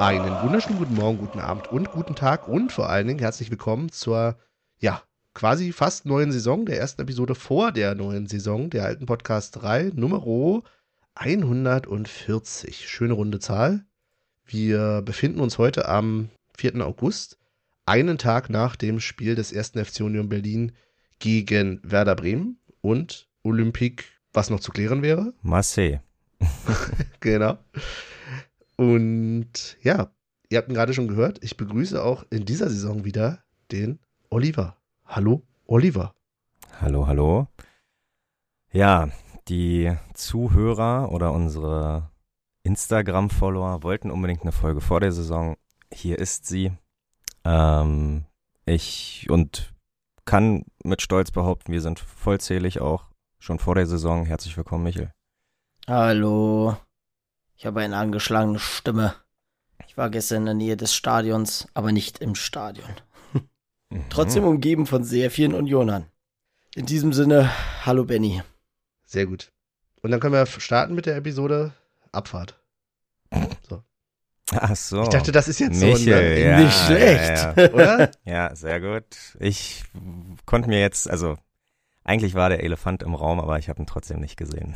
Einen wunderschönen guten Morgen, guten Abend und guten Tag und vor allen Dingen herzlich willkommen zur, quasi fast neuen Saison, der ersten Episode vor der neuen Saison, der alten Podcast 3, Nummer 140. Schöne runde Zahl. Wir befinden uns heute am 4. August, einen Tag nach dem Spiel des 1. FC Union Berlin gegen Werder Bremen und Olympique, was noch zu klären wäre. Marseille. Genau. Und ja, ihr habt ihn gerade schon gehört, ich begrüße auch in dieser Saison wieder den Oliver. Hallo, Oliver. Hallo, hallo. Ja, die Zuhörer oder unsere Instagram-Follower wollten unbedingt eine Folge vor der Saison. Hier ist sie. Ich kann mit Stolz behaupten, wir sind vollzählig auch schon vor der Saison. Herzlich willkommen, Michel. Hallo. Ich habe eine angeschlagene Stimme. Ich war gestern in der Nähe des Stadions, aber nicht im Stadion. Trotzdem umgeben von sehr vielen Unionern. In diesem Sinne, hallo Benny. Sehr gut. Und dann können wir starten mit der Episode Abfahrt. So. Ach so. Ich dachte, das ist jetzt Michel, so ja, nicht schlecht. ja. Oder? Ja, sehr gut. Ich konnte mir jetzt, eigentlich war der Elefant im Raum, aber ich habe ihn trotzdem nicht gesehen.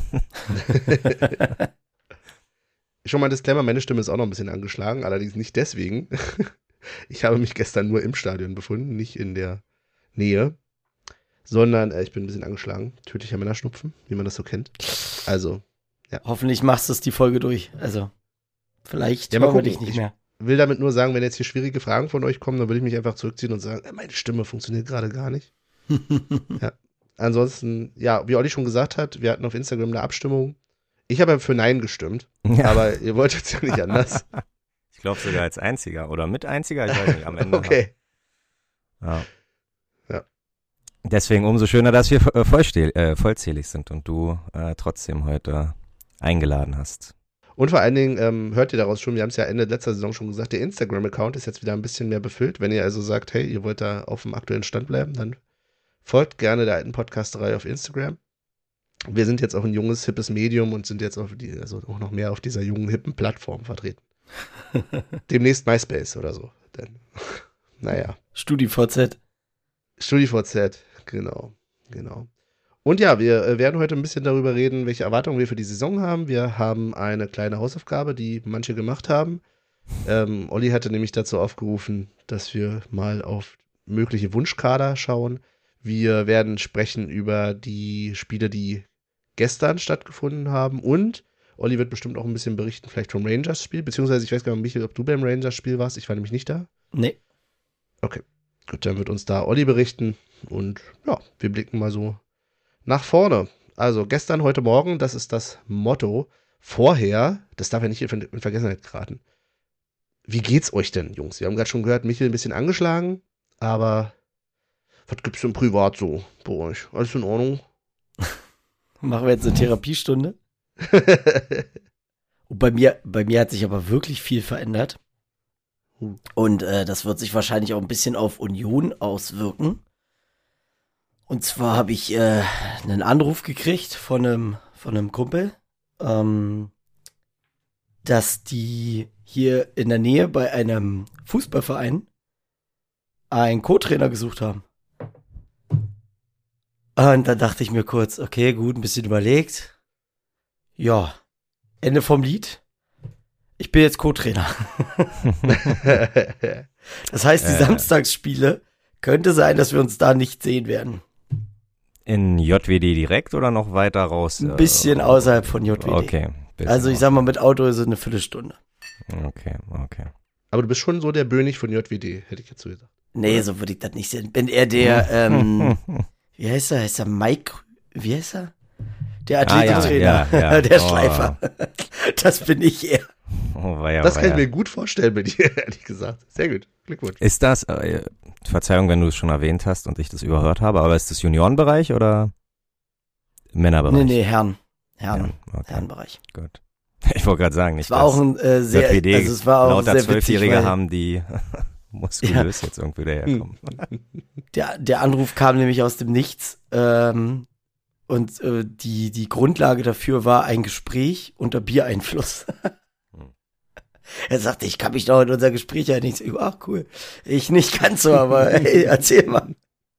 Schon mal Disclaimer, meine Stimme ist auch noch ein bisschen angeschlagen, allerdings nicht deswegen. Ich habe mich gestern nur im Stadion befunden, nicht in der Nähe, sondern ich bin ein bisschen angeschlagen. Tödlicher Männerschnupfen, wie man das so kennt. Also, ja. Hoffentlich machst du es die Folge durch. Also, vielleicht Ja, mal hören wir gucken. dich nicht mehr. Ich will damit nur sagen, wenn jetzt hier schwierige Fragen von euch kommen, dann würde ich mich einfach zurückziehen und sagen, meine Stimme funktioniert gerade gar nicht. Ja. Ansonsten, ja, wie Olli schon gesagt hat, wir hatten auf Instagram eine Abstimmung. Ich habe für Nein gestimmt, Ja. aber ihr wolltet es ja nicht anders. Ich glaube sogar als Einziger oder mit Einziger, ich weiß nicht, am Ende. Okay. Ja. Ja. Deswegen umso schöner, dass wir vollzählig sind und du trotzdem heute eingeladen hast. Und vor allen Dingen hört ihr daraus schon, wir haben es ja Ende letzter Saison schon gesagt, der Instagram-Account ist jetzt wieder ein bisschen mehr befüllt. Wenn ihr also sagt, hey, ihr wollt da auf dem aktuellen Stand bleiben, dann folgt gerne der alten Podcasterei auf Instagram. Wir sind jetzt auch ein junges, hippes Medium und sind jetzt auch noch mehr auf dieser jungen, hippen Plattform vertreten. Demnächst MySpace oder so. Denn, naja. StudiVZ. StudiVZ, genau. Und ja, wir werden heute ein bisschen darüber reden, welche Erwartungen wir für die Saison haben. Wir haben eine kleine Hausaufgabe, die manche gemacht haben. Olli hatte nämlich dazu aufgerufen, dass wir mal auf mögliche Wunschkader schauen. Wir werden sprechen über die Spiele, die gestern stattgefunden haben, und Olli wird bestimmt auch ein bisschen berichten, vielleicht vom Rangers-Spiel, beziehungsweise ich weiß gar nicht, Michael, ob du beim Rangers-Spiel warst. Ich war nämlich nicht da. Nee. Okay, gut, dann wird uns da Olli berichten und ja, wir blicken mal so nach vorne. Also gestern, heute Morgen, das ist das Motto. Vorher, das darf ja nicht in Vergessenheit geraten. Wie geht's euch denn, Jungs? Wir haben gerade schon gehört, Michael ein bisschen angeschlagen, aber was gibt's denn privat so bei euch? Alles in Ordnung? Machen wir jetzt eine Therapiestunde? Und bei mir hat sich aber wirklich viel verändert. Und das wird sich wahrscheinlich auch ein bisschen auf Union auswirken. Und zwar habe ich einen Anruf gekriegt von einem Kumpel, dass die hier in der Nähe bei einem Fußballverein einen Co-Trainer gesucht haben. Und dann dachte ich mir kurz, okay, gut, ein bisschen überlegt. Ja, Ende vom Lied. Ich bin jetzt Co-Trainer. Das heißt, die Samstagsspiele könnte sein, dass wir uns da nicht sehen werden. In JWD direkt oder noch weiter raus? Ein bisschen außerhalb von JWD. Okay. Also ich sag mal, mit Auto ist es eine Viertelstunde. Okay. Aber du bist schon so der Bönig von JWD, hätte ich jetzt so gesagt. Nee, so würde ich das nicht sehen. Bin er der, wie heißt er? Heißt er Mike? Wie heißt er? Der Athletiktrainer. Ja. Der Schleifer. Das bin ich eher. Das kann ich mir gut vorstellen bei dir, ehrlich gesagt. Sehr gut. Glückwunsch. Ist das, Verzeihung, wenn du es schon erwähnt hast und ich das überhört habe, aber ist das Juniorenbereich oder Männerbereich? Nee, Herren. Okay. Herrenbereich. Gut. Ich wollte gerade sagen, nicht Es war auch ein sehr, JWD, also es war auch lauter sehr witzig, 12-Jährige haben die muskulös jetzt irgendwie daherkommen. Der Anruf kam nämlich aus dem Nichts und die Grundlage dafür war ein Gespräch unter Biereinfluss. Er sagte, ich kann mich noch in unser Gespräch erinnern. Ich so, ach cool. Ich nicht ganz so, aber hey, erzähl mal.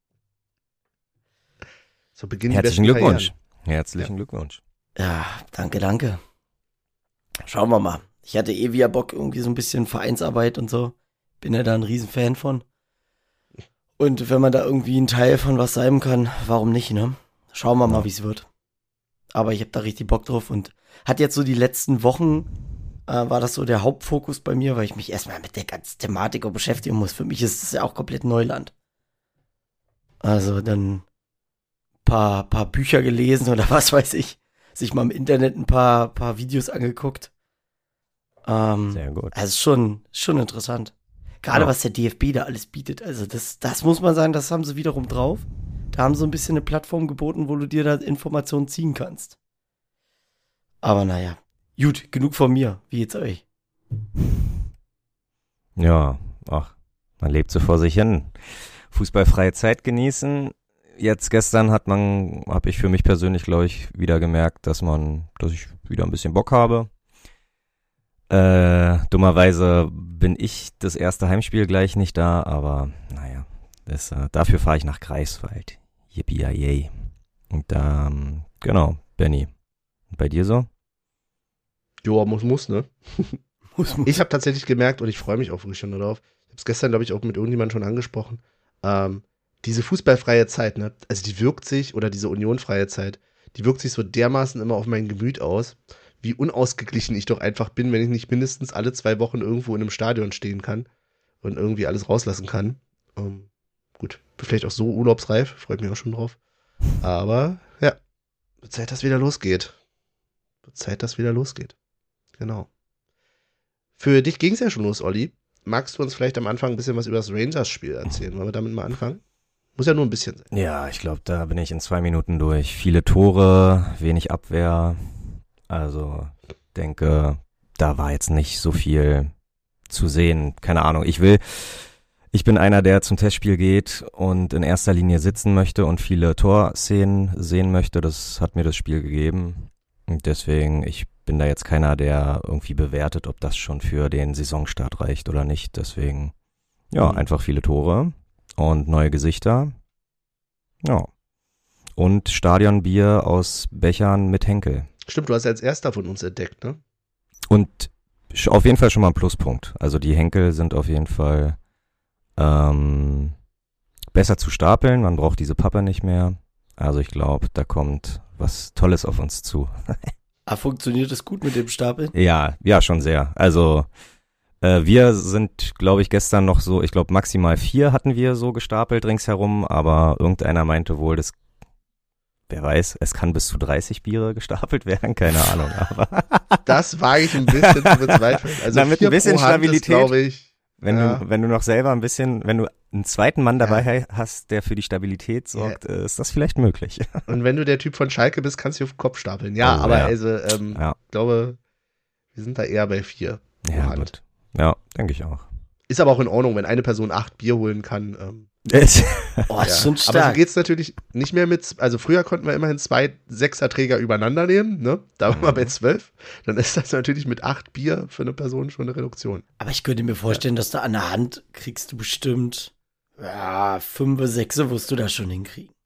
So beginnen die Herzlichen besten Glückwunsch. Karrieren. Herzlichen Glückwunsch. Ja, danke. Schauen wir mal. Ich hatte wieder Bock, irgendwie so ein bisschen Vereinsarbeit und so. Bin ja da ein Riesenfan von. Und wenn man da irgendwie ein Teil von was sein kann, warum nicht, ne? Schauen wir mal, wie es wird. Aber ich habe da richtig Bock drauf und hat jetzt so die letzten Wochen, war das so der Hauptfokus bei mir, weil ich mich erstmal mit der ganzen Thematik auch beschäftigen muss. Für mich ist es ja auch komplett Neuland. Also dann paar Bücher gelesen oder was weiß ich. Sich mal im Internet ein paar Videos angeguckt. Sehr gut. Also schon interessant. Gerade was der DFB da alles bietet. Also das muss man sagen, das haben sie wiederum drauf. Da haben sie ein bisschen eine Plattform geboten, wo du dir da Informationen ziehen kannst. Aber naja, gut, genug von mir. Wie geht's euch? Ja, ach, man lebt so vor sich hin. Fußballfreie Zeit genießen. Jetzt gestern habe ich für mich persönlich, glaube ich, wieder gemerkt, dass ich wieder ein bisschen Bock habe. Dummerweise bin ich das erste Heimspiel gleich nicht da, aber naja, dafür fahre ich nach Greifswald. Yippie-yay. Und genau, Benny. Und bei dir so? Joa, muss, ne? Muss. Ich habe tatsächlich gemerkt, und ich freue mich auch wirklich schon darauf, ich habe es gestern, glaube ich, auch mit irgendjemandem schon angesprochen, diese fußballfreie Zeit, ne? Also die wirkt sich, oder diese unionfreie Zeit, die wirkt sich so dermaßen immer auf mein Gemüt aus, wie unausgeglichen ich doch einfach bin, wenn ich nicht mindestens alle 2 Wochen irgendwo in einem Stadion stehen kann und irgendwie alles rauslassen kann. Gut, bin vielleicht auch so urlaubsreif, freut mich auch schon drauf. Aber ja, wird Zeit, dass wieder losgeht. Genau. Für dich ging es ja schon los, Olli. Magst du uns vielleicht am Anfang ein bisschen was über das Rangers-Spiel erzählen? Wollen wir damit mal anfangen? Muss ja nur ein bisschen sein. Ja, ich glaube, da bin ich in 2 Minuten durch. Viele Tore, wenig Abwehr. Also, denke, da war jetzt nicht so viel zu sehen. Keine Ahnung. Ich bin einer, der zum Testspiel geht und in erster Linie sitzen möchte und viele Torszenen sehen möchte. Das hat mir das Spiel gegeben. Und deswegen, ich bin da jetzt keiner, der irgendwie bewertet, ob das schon für den Saisonstart reicht oder nicht. Deswegen, ja, einfach viele Tore und neue Gesichter. Ja. Und Stadionbier aus Bechern mit Henkel. Stimmt, du hast ja als erster von uns entdeckt, ne? Und auf jeden Fall schon mal ein Pluspunkt. Also die Henkel sind auf jeden Fall besser zu stapeln. Man braucht diese Pappe nicht mehr. Also ich glaube, da kommt was Tolles auf uns zu. Funktioniert das gut mit dem Stapeln? Ja, schon sehr. Also wir sind, glaube ich, gestern noch so, ich glaube maximal 4 hatten wir so gestapelt ringsherum, aber irgendeiner meinte wohl, wer weiß, es kann bis zu 30 Biere gestapelt werden, keine Ahnung. Aber das wage ich ein bisschen zu bezweifeln. Also damit ein bisschen Stabilität, glaube ich. Wenn du noch selber ein bisschen, wenn du einen zweiten Mann dabei hast, der für die Stabilität sorgt, ist das vielleicht möglich. Und wenn du der Typ von Schalke bist, kannst du auf den Kopf stapeln. Ja, aber ja. Also, ich glaube, wir sind da eher bei 4. Ja, gut. Ja, denke ich auch. Ist aber auch in Ordnung, wenn eine Person 8 Bier holen kann. Ist schon stark. Aber so geht's natürlich nicht mehr mit, also früher konnten wir immerhin 2 Sechserträger übereinander nehmen, ne? Da waren wir bei 12. Dann ist das natürlich mit 8 Bier für eine Person schon eine Reduktion. Aber ich könnte mir vorstellen, dass da an der Hand kriegst du bestimmt 5, 6 wirst du da schon hinkriegen.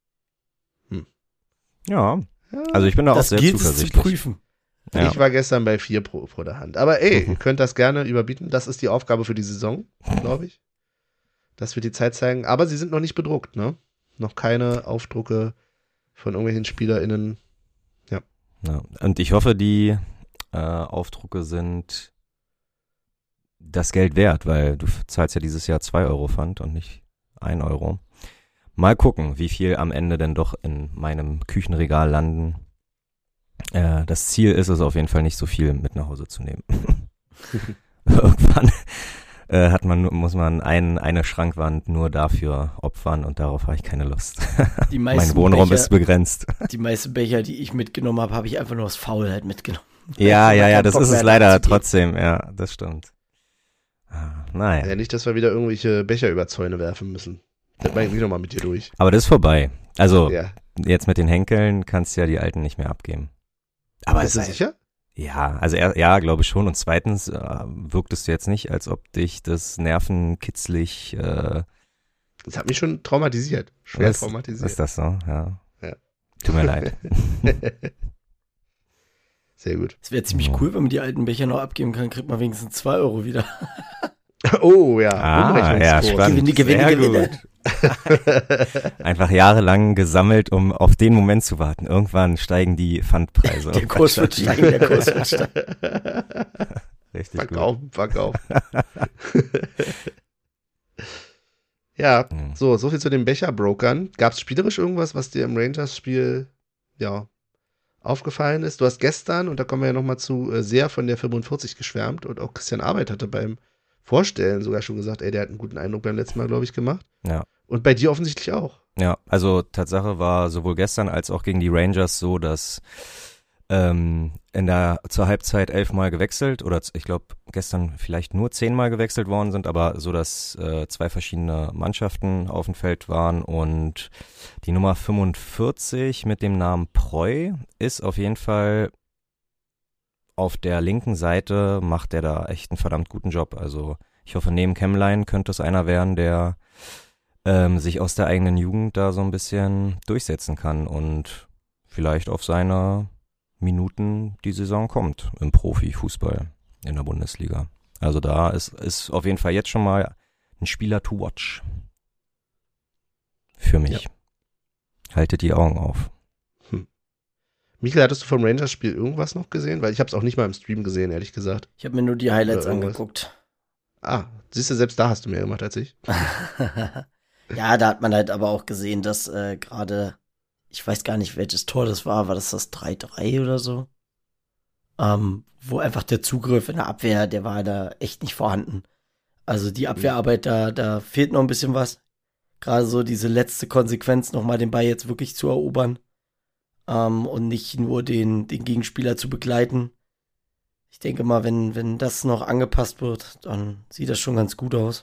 Ja, also ich bin da auch sehr zuversichtlich. Das gilt es zu prüfen. Ja. Ich war gestern bei 4 pro der Hand. Aber ihr könnt das gerne überbieten. Das ist die Aufgabe für die Saison, glaube ich. Das wird die Zeit zeigen. Aber sie sind noch nicht bedruckt, ne? Noch keine Aufdrucke von irgendwelchen SpielerInnen. Ja. Und ich hoffe, die Aufdrucke sind das Geld wert, weil du zahlst ja dieses Jahr 2 Euro Pfand und nicht 1 Euro. Mal gucken, wie viel am Ende denn doch in meinem Küchenregal landen. Das Ziel ist es auf jeden Fall nicht so viel mit nach Hause zu nehmen. Irgendwann muss man eine Schrankwand nur dafür opfern und darauf habe ich keine Lust. Mein Wohnraum ist begrenzt. Die meisten Becher, die ich mitgenommen habe ich einfach nur aus Faulheit mitgenommen. Ja, das ist es leider trotzdem. Ja, das stimmt. Naja. Ja, nicht, dass wir wieder irgendwelche Becher über Zäune werfen müssen. Das mache ich nochmal mit dir durch. Aber das ist vorbei. Also, jetzt mit den Henkeln kannst du ja die alten nicht mehr abgeben. Aber ist du sicher? Ja, also ja, glaube ich schon. Und zweitens wirktest du jetzt nicht, als ob dich das nervenkitzlig Das hat mich schon traumatisiert. Schwer traumatisiert. Ist das so? Ja. Ja. Tut mir leid. Sehr gut. Es wäre ziemlich cool, wenn man die alten Becher noch abgeben kann, kriegt man wenigstens 2 Euro wieder. Oh ja, ja, spannend. Gewinne. Einfach jahrelang gesammelt, um auf den Moment zu warten. Irgendwann steigen die Pfandpreise. Der Kurs wird steigen, Richtig Verkaufen. Ja, so viel zu den Becherbrokern. Gab es spielerisch irgendwas, was dir im Rangers-Spiel aufgefallen ist? Du hast gestern, und da kommen wir ja nochmal zu, sehr von der 45 geschwärmt und auch Christian Arbeit hatte beim Vorstellen sogar schon gesagt, der hat einen guten Eindruck beim letzten Mal, glaube ich, gemacht. Ja. Und bei dir offensichtlich auch. Ja, also Tatsache war sowohl gestern als auch gegen die Rangers so, dass zur Halbzeit 11 Mal gewechselt oder ich glaube gestern vielleicht nur 10 Mal gewechselt worden sind, aber so, dass 2 verschiedene Mannschaften auf dem Feld waren und die Nummer 45 mit dem Namen Preu ist auf jeden Fall auf der linken Seite, macht der da echt einen verdammt guten Job. Also ich hoffe, neben Kemlein könnte es einer werden, der sich aus der eigenen Jugend da so ein bisschen durchsetzen kann und vielleicht auf seine Minuten die Saison kommt im Profifußball in der Bundesliga. Also da ist auf jeden Fall jetzt schon mal ein Spieler to watch. Für mich. Ja. Haltet die Augen auf. Michael, hattest du vom Rangers-Spiel irgendwas noch gesehen? Weil ich habe es auch nicht mal im Stream gesehen, ehrlich gesagt. Ich habe mir nur die Highlights angeguckt. Siehst du, selbst da hast du mehr gemacht als ich. Ja, da hat man halt aber auch gesehen, dass gerade, ich weiß gar nicht, welches Tor das war das 3-3 oder so? Wo einfach der Zugriff in der Abwehr, der war da echt nicht vorhanden. Also die Abwehrarbeit, da fehlt noch ein bisschen was. Gerade so diese letzte Konsequenz, nochmal den Ball jetzt wirklich zu erobern. Und nicht nur den Gegenspieler zu begleiten. Ich denke mal, wenn das noch angepasst wird, dann sieht das schon ganz gut aus.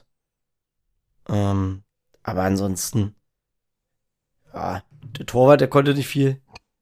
Aber ansonsten, ja, der Torwart, der konnte nicht viel.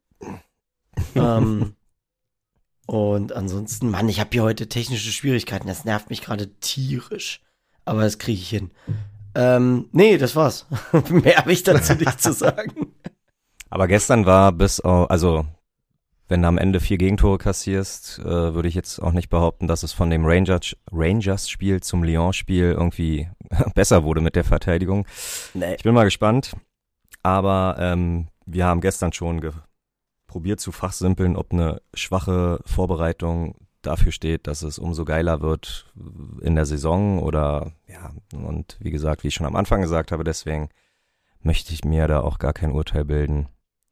Und ansonsten, Mann, ich habe hier heute technische Schwierigkeiten. Das nervt mich gerade tierisch. Aber das kriege ich hin. Nee, das war's. Mehr habe ich dazu nicht zu sagen. Aber gestern war also wenn du am Ende 4 Gegentore kassierst, würde ich jetzt auch nicht behaupten, dass es von dem Rangers-Spiel zum Lyon-Spiel irgendwie besser wurde mit der Verteidigung. Nee. Ich bin mal gespannt. Aber wir haben gestern schon probiert zu fachsimpeln, ob eine schwache Vorbereitung dafür steht, dass es umso geiler wird in der Saison oder ja, und wie gesagt, wie ich schon am Anfang gesagt habe, deswegen möchte ich mir da auch gar kein Urteil bilden.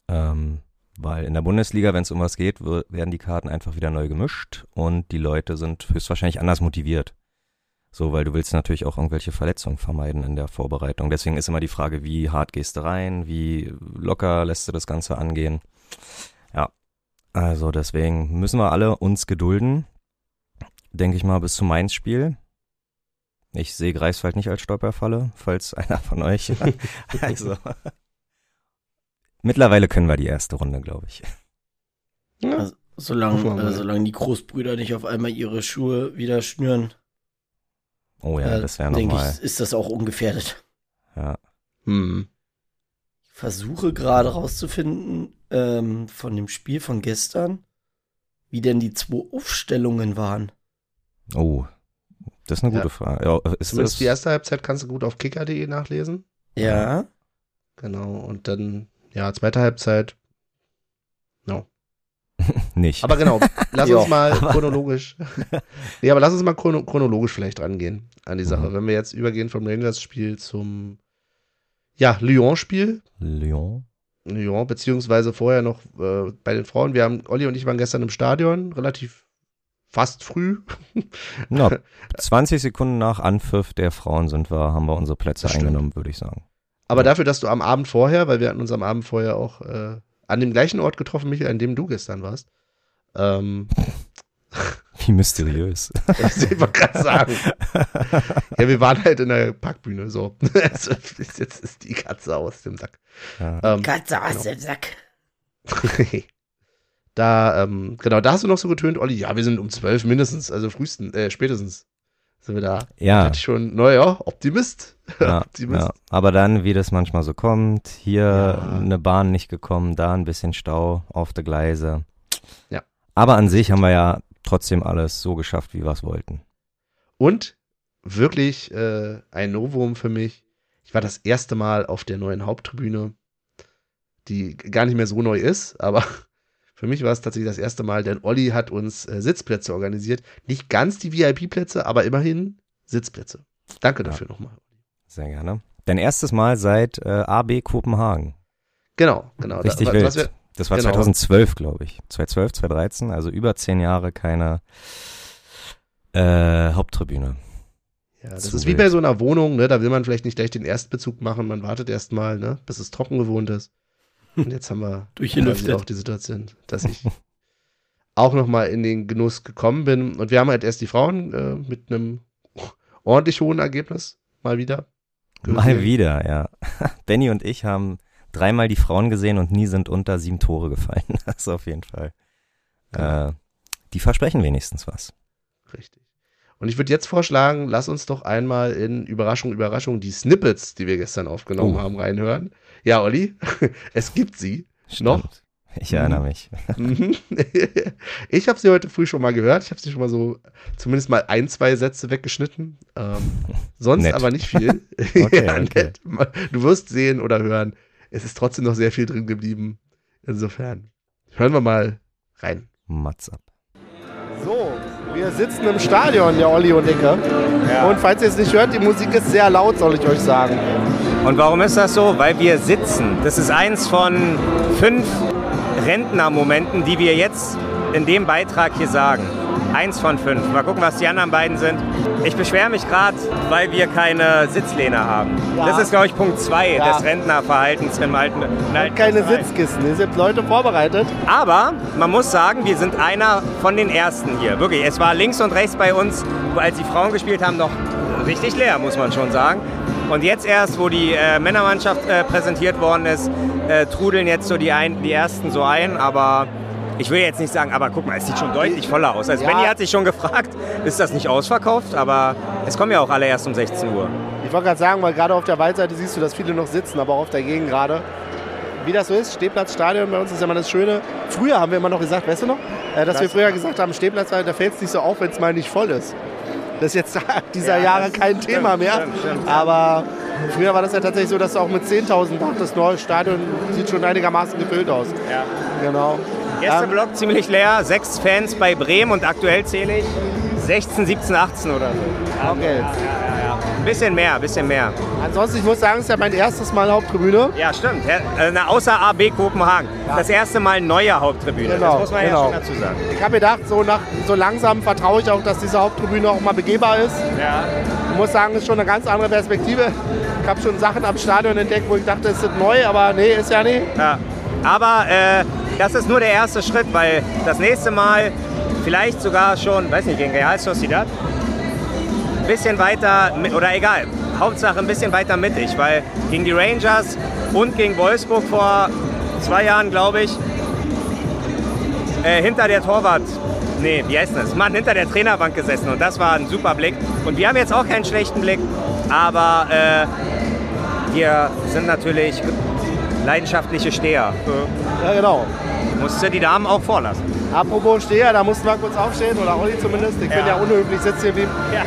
Weil in der Bundesliga, wenn es um was geht, werden die Karten einfach wieder neu gemischt und die Leute sind höchstwahrscheinlich anders motiviert. So, weil du willst natürlich auch irgendwelche Verletzungen vermeiden in der Vorbereitung. Deswegen ist immer die Frage, wie hart gehst du rein, wie locker lässt du das Ganze angehen. Ja, also deswegen müssen wir alle uns gedulden, denke ich mal, bis zum Mainz-Spiel. Ich sehe Greifswald nicht als Stolperfalle, falls einer von euch. Also mittlerweile können wir die erste Runde, glaube ich. Ja, also, solange die Großbrüder nicht auf einmal ihre Schuhe wieder schnüren. Oh ja, das wäre nochmal. Denke ich, ist das auch ungefährdet. Ja. Ich versuche gerade rauszufinden, von dem Spiel von gestern, wie denn die 2 Aufstellungen waren. Oh, das ist eine gute Frage. Ja, zumindest die erste Halbzeit kannst du gut auf kicker.de nachlesen. Ja. Genau, und dann, ja, zweite Halbzeit, no. Nicht. Aber genau, lass uns mal chronologisch, aber lass uns mal chronologisch vielleicht rangehen an die Sache. Wenn wir jetzt übergehen vom Rangers-Spiel zum, Lyon-Spiel. Lyon, beziehungsweise vorher noch bei den Frauen. Olli und ich waren gestern im Stadion, relativ fast früh. Ja, 20 Sekunden nach Anpfiff der Frauen haben wir unsere Plätze eingenommen, würde ich sagen. Aber dafür, dass du am Abend vorher, weil wir hatten uns am Abend vorher auch an dem gleichen Ort getroffen, Michael, an dem du gestern warst. Wie mysteriös. Das will ich gerade sagen. Ja, wir waren halt in der Parkbühne, so. Jetzt ist die Katze aus dem Sack. Katze aus dem Sack. Genau, da hast du noch so getönt, Olli, ja, wir sind um 12 mindestens, also spätestens sind wir da. Ja. Da hatte ich schon, naja, Optimist. Ja, Optimist. ja. Aber dann, wie das manchmal so kommt, hier eine Bahn nicht gekommen, da ein bisschen Stau auf der Gleise. Ja. Aber an sich haben wir ja trotzdem alles so geschafft, wie wir es wollten. Und wirklich ein Novum für mich. Ich war das erste Mal auf der neuen Haupttribüne, die gar nicht mehr so neu ist, aber für mich war es tatsächlich das erste Mal, denn Olli hat uns Sitzplätze organisiert. Nicht ganz die VIP-Plätze, aber immerhin Sitzplätze. Danke dafür nochmal. Sehr gerne. Dein erstes Mal seit AB Kopenhagen. Genau. Richtig wild. Das war 2012, glaube ich. 2012, 2013, also über 10 Jahre keine Haupttribüne. Ja, das ist wie bei so einer Wohnung, ne? Da will man vielleicht nicht gleich den Erstbezug machen, man wartet erst mal, ne? Bis es trocken gewohnt ist. Und jetzt haben wir auch die Situation, dass ich auch nochmal in den Genuss gekommen bin. Und wir haben halt erst die Frauen mit einem ordentlich hohen Ergebnis mal wieder gesehen. Mal wieder, ja. Benny und ich haben 3-mal die Frauen gesehen und nie sind unter 7 Tore gefallen. Das ist auf jeden Fall. Die versprechen wenigstens was. Richtig. Und ich würde jetzt vorschlagen, lass uns doch einmal in Überraschung, die Snippets, die wir gestern aufgenommen haben, reinhören. Ja, Olli, es gibt sie. Stimmt. Noch. Ich erinnere mich. Ich habe sie heute früh schon mal gehört. Ich habe sie schon mal so zumindest mal 1-2 Sätze weggeschnitten. Sonst nett. Aber nicht viel. Okay, ja, okay. nett. Du wirst sehen oder hören. Es ist trotzdem noch sehr viel drin geblieben. Insofern hören wir mal rein. Mats ab. So, wir sitzen im Stadion, der Olli und Icke. Ja. Und falls ihr es nicht hört, die Musik ist sehr laut, soll ich euch sagen. Und warum ist das so? Weil wir sitzen. Das ist eins von 5 Rentnermomenten, die wir jetzt in dem Beitrag hier sagen. 1 von 5. Mal gucken, was die anderen beiden sind. Ich beschwere mich gerade, weil wir keine Sitzlehne haben. Ja. Das ist, glaube ich, Punkt 2 des Rentnerverhaltens im alten keine Sitzkissen. Hier sind Leute vorbereitet. Aber man muss sagen, wir sind einer von den Ersten hier. Wirklich, es war links und rechts bei uns, als die Frauen gespielt haben, noch richtig leer, muss man schon sagen. Und jetzt erst, wo die Männermannschaft präsentiert worden ist, trudeln jetzt so die Ersten so ein. Aber ich will jetzt nicht sagen, aber guck mal, es sieht schon deutlich voller aus. Also Benny hat sich schon gefragt, ist das nicht ausverkauft? Aber es kommen ja auch alle erst um 16 Uhr. Ich wollte gerade sagen, weil gerade auf der Waldseite siehst du, dass viele noch sitzen, aber auch auf der Gegend gerade. Wie das so ist, Stehplatzstadion bei uns ist ja immer das Schöne. Früher haben wir immer noch gesagt, weißt du noch? Dass wir früher gesagt haben, Stehplatz, da fällt es nicht so auf, wenn es mal nicht voll ist. Das ist jetzt dieser Jahre kein Thema mehr. Stimmt. Aber früher war das ja tatsächlich so, dass du auch mit 10.000 dachtest, das neue Stadion sieht schon einigermaßen gefüllt aus. Ja. Genau. Gästeblock ziemlich leer, 6 Fans bei Bremen und aktuell zähle ich 16, 17, 18 oder so. Okay. Ja. Bisschen mehr. Ansonsten, ich muss sagen, es ist ja mein erstes Mal Haupttribüne. Ja, stimmt. Außer AB Kopenhagen. Ja. Das erste Mal neue Haupttribüne. Genau, das muss man ja schon dazu sagen. Ich habe gedacht, so langsam vertraue ich auch, dass diese Haupttribüne auch mal begehbar ist. Ja. Ich muss sagen, es ist schon eine ganz andere Perspektive. Ich habe schon Sachen am Stadion entdeckt, wo ich dachte, es ist neu, aber nee, ist ja nicht. Ja. Aber das ist nur der erste Schritt, weil das nächste Mal vielleicht sogar schon, weiß nicht, gegen Real Sociedad, ein bisschen weiter, oder egal, Hauptsache ein bisschen weiter mittig, weil gegen die Rangers und gegen Wolfsburg vor 2 Jahren, glaube ich, hinter der hinter der Trainerbank gesessen und das war ein super Blick. Und wir haben jetzt auch keinen schlechten Blick, aber wir sind natürlich leidenschaftliche Steher. Ja, genau. Musste die Damen auch vorlassen. Apropos Steher, da mussten wir kurz aufstehen, oder Olli zumindest. Ich bin ja unhöflich, sitze hier wie.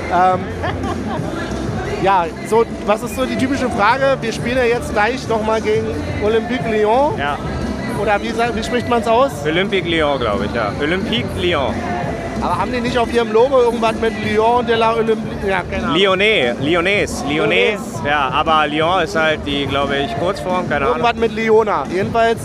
Ja. So, was ist so die typische Frage? Wir spielen ja jetzt gleich nochmal gegen Olympique Lyon. Ja. Oder wie spricht man es aus? Olympique Lyon, glaube ich, ja. Olympique Lyon. Aber haben die nicht auf ihrem Logo irgendwas mit Lyon de la Olympique? Ja, keine Ahnung. Lyonnais. Ja, aber Lyon ist halt die, glaube ich, Kurzform, keine Ahnung. Irgendwas mit Lyona. Jedenfalls,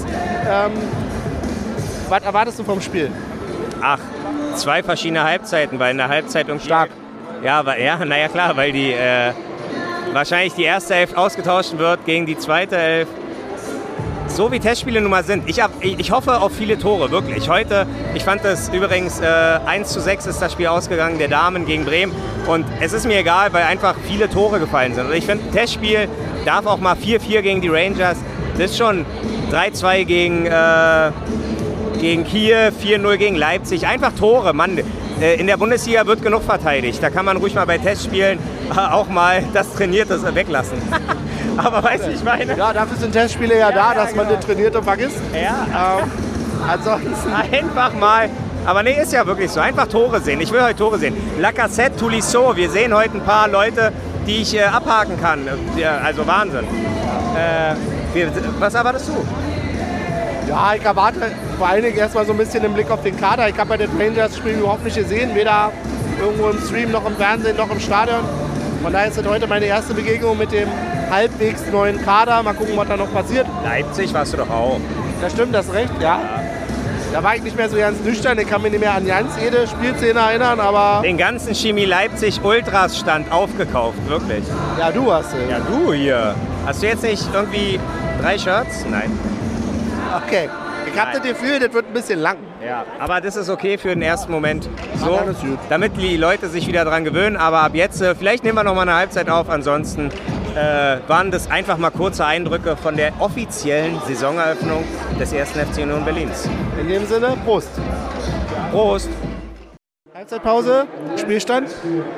was erwartest du vom Spiel? Ach, 2 verschiedene Halbzeiten, weil in der Halbzeit irgendwie... Stark. Ja, naja klar, weil die wahrscheinlich die erste Hälfte ausgetauscht wird gegen die zweite Hälfte. So wie Testspiele nun mal sind. Ich hoffe auf viele Tore, wirklich. Heute, ich fand das übrigens 1:6 ist das Spiel ausgegangen, der Damen gegen Bremen. Und es ist mir egal, weil einfach viele Tore gefallen sind. Und ich finde, ein Testspiel darf auch mal 4:4 gegen die Rangers. Das ist schon 3:2 gegen gegen Kiew, 4-0 gegen Leipzig. Einfach Tore, Mann. In der Bundesliga wird genug verteidigt. Da kann man ruhig mal bei Testspielen auch mal das Trainierte weglassen. Aber weißt du, ich meine? Ja, dafür sind Testspiele ja da, dass man den Trainierte vergisst. Ja. Ansonsten. Einfach mal. Aber nee, ist ja wirklich so. Einfach Tore sehen. Ich will heute Tore sehen. Lacazette, Tolisso. Wir sehen heute ein paar Leute, die ich abhaken kann. Also Wahnsinn. Was erwartest du? Ja, ich erwarte vor allen Dingen erstmal so ein bisschen den Blick auf den Kader. Ich habe ja das Rangers-Spiel überhaupt nicht gesehen, weder irgendwo im Stream noch im Fernsehen noch im Stadion. Von daher ist das heute meine erste Begegnung mit dem halbwegs neuen Kader. Mal gucken, was da noch passiert. Leipzig warst du doch auch. Das stimmt, das ist recht, ja. Da war ich nicht mehr so ganz nüchtern. Ich kann mich nicht mehr an ganz jede Spielszene erinnern, aber... Den ganzen Chemie Leipzig Ultras-Stand aufgekauft, wirklich. Ja, du hast es. Ja, du hier. Hast du jetzt nicht irgendwie 3 Shirts? Nein. Okay. Ich habe das Gefühl, das wird ein bisschen lang. Ja, aber das ist okay für den ersten Moment. So, Ja, das ist gut. damit die Leute sich wieder dran gewöhnen. Aber ab jetzt, vielleicht nehmen wir noch mal eine Halbzeit auf. Ansonsten waren das einfach mal kurze Eindrücke von der offiziellen Saisoneröffnung des 1. FC Union Berlins. In dem Sinne, Prost. Prost! Halbzeitpause, Spielstand.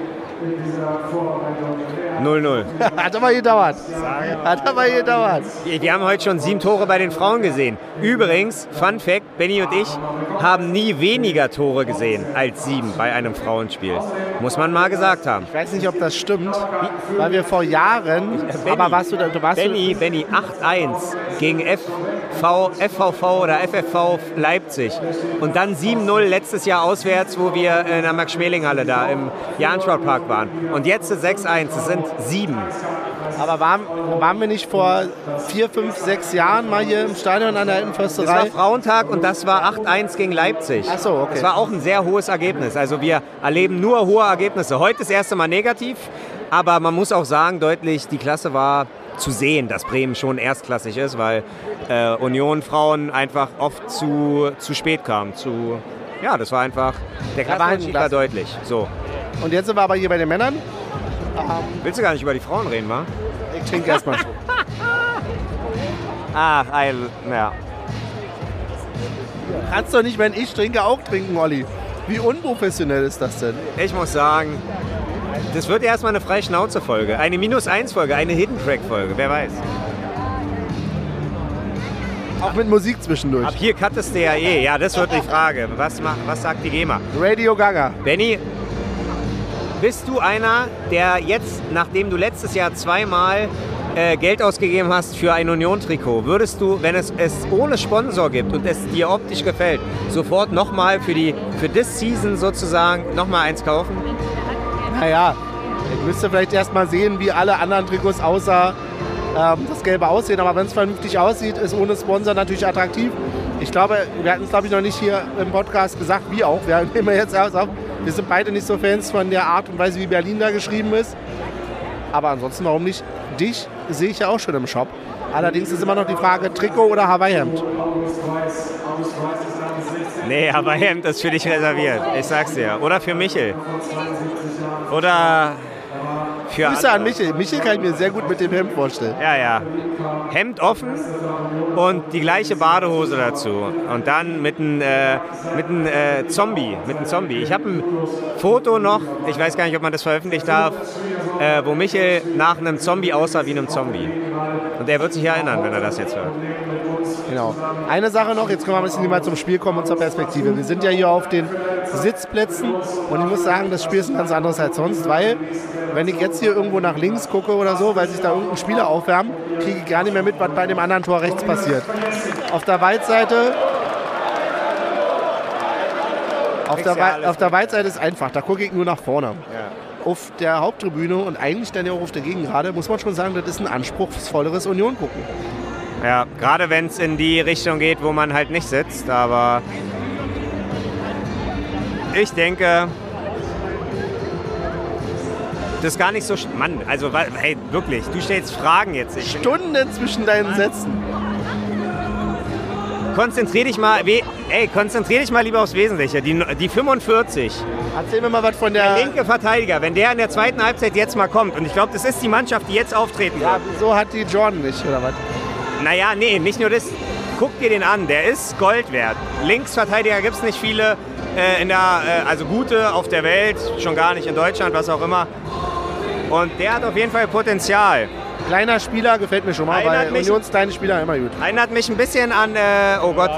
0-0. Hat aber gedauert. Hat aber gedauert. Wir haben heute schon 7 Tore bei den Frauen gesehen. Übrigens, Fun Fact, Benny und ich haben nie weniger Tore gesehen als 7 bei einem Frauenspiel. Muss man mal gesagt haben. Ich weiß nicht, ob das stimmt, weil wir vor Jahren... aber warst du da... Benny, 8-1 gegen FVV oder FFV Leipzig. Und dann 7-0 letztes Jahr auswärts, wo wir in der Max-Schmeling-Halle da im Jahn-Sportpark waren. Und jetzt 6-1, es sind 7. Aber waren wir nicht vor 4, 5, 6 Jahren mal hier im Stadion an der Alten Das Försterei? war Frauentag und das war 8-1 gegen Leipzig. Ach so, okay. Das war auch ein sehr hohes Ergebnis. Also wir erleben nur hohe Ergebnisse. Heute das erste Mal negativ, aber man muss auch sagen, deutlich, die Klasse war zu sehen, dass Bremen schon erstklassig ist, weil Union Frauen einfach oft zu spät kamen. Ja, das war einfach, der Klassenunterschied war deutlich. So. Und jetzt sind wir aber hier bei den Männern. Willst du gar nicht über die Frauen reden, wa? Ich trinke erstmal schon. Ach, ja. Kannst doch nicht, wenn ich trinke, auch trinken, Olli. Wie unprofessionell ist das denn? Ich muss sagen, das wird erstmal eine Freischnauze-Folge. Eine -1-Folge, eine Hidden-Track-Folge, wer weiß. Auch mit Musik zwischendurch. Ab hier cuttest du ja eh. Ja, das wird die Frage. Was sagt die GEMA? Radio Gaga. Benni, bist du einer, der jetzt, nachdem du letztes Jahr 2-mal Geld ausgegeben hast für ein Union-Trikot, würdest du, wenn es ohne Sponsor gibt und es dir optisch gefällt, sofort nochmal für this Season sozusagen nochmal eins kaufen? Naja, ich müsste vielleicht erstmal sehen, wie alle anderen Trikots außer das Gelbe aussehen. Aber wenn es vernünftig aussieht, ist ohne Sponsor natürlich attraktiv. Ich glaube, wir hatten es, glaube ich, noch nicht hier im Podcast gesagt, wie auch. Wir nehmen jetzt erst auf. Wir sind beide nicht so Fans von der Art und Weise, wie Berlin da geschrieben ist. Aber ansonsten, warum nicht? Dich sehe ich ja auch schon im Shop. Allerdings ist immer noch die Frage, Trikot oder Hawaii-Hemd? Nee, Hawaii-Hemd ist für dich reserviert. Ich sag's dir. Oder für Michel. Oder für Grüße an andere. Michel. Michel kann ich mir sehr gut mit dem Hemd vorstellen. Ja. Hemd offen und die gleiche Badehose dazu. Und dann mit einem Zombie. Ich habe ein Foto noch, ich weiß gar nicht, ob man das veröffentlicht darf, wo Michel nach einem Zombie aussah wie einem Zombie. Und er wird sich erinnern, wenn er das jetzt hört. Genau. Eine Sache noch, jetzt können wir ein bisschen mal zum Spiel kommen und zur Perspektive. Wir sind ja hier auf den Sitzplätzen und ich muss sagen, das Spiel ist ein ganz anderes als sonst, weil wenn ich jetzt hier irgendwo nach links gucke oder so, weil sich da irgendein Spieler aufwärmt, kriege ich gar nicht mehr mit, was bei dem anderen Tor rechts passiert. Auf der Waldseite auf der Waldseite ist einfach, da gucke ich nur nach vorne. Ja. Auf der Haupttribüne und eigentlich dann ja auch auf der Gegengrade, muss man schon sagen, das ist ein anspruchsvolleres Union gucken. Ja, gerade wenn es in die Richtung geht, wo man halt nicht sitzt. Aber ich denke, das ist gar nicht so... Mann, also hey, wirklich, du stellst Fragen jetzt. Stunden zwischen deinen Sätzen. Konzentrier dich mal lieber aufs Wesentliche. Die 45, Erzähl mir mal was von der der... linke Verteidiger, wenn der in der zweiten Halbzeit jetzt mal kommt, und ich glaube, das ist die Mannschaft, die jetzt auftreten wird. Ja, so hat die Jordan nicht, oder was? Naja, nee, nicht nur das. guck dir den an, der ist Gold wert. Linksverteidiger gibt es nicht viele, also gute auf der Welt, schon gar nicht in Deutschland, was auch immer. Und der hat auf jeden Fall Potenzial. Kleiner Spieler gefällt mir schon mal, weil Unionskleine Spieler immer gut. Erinnert mich ein bisschen an, oh Gott,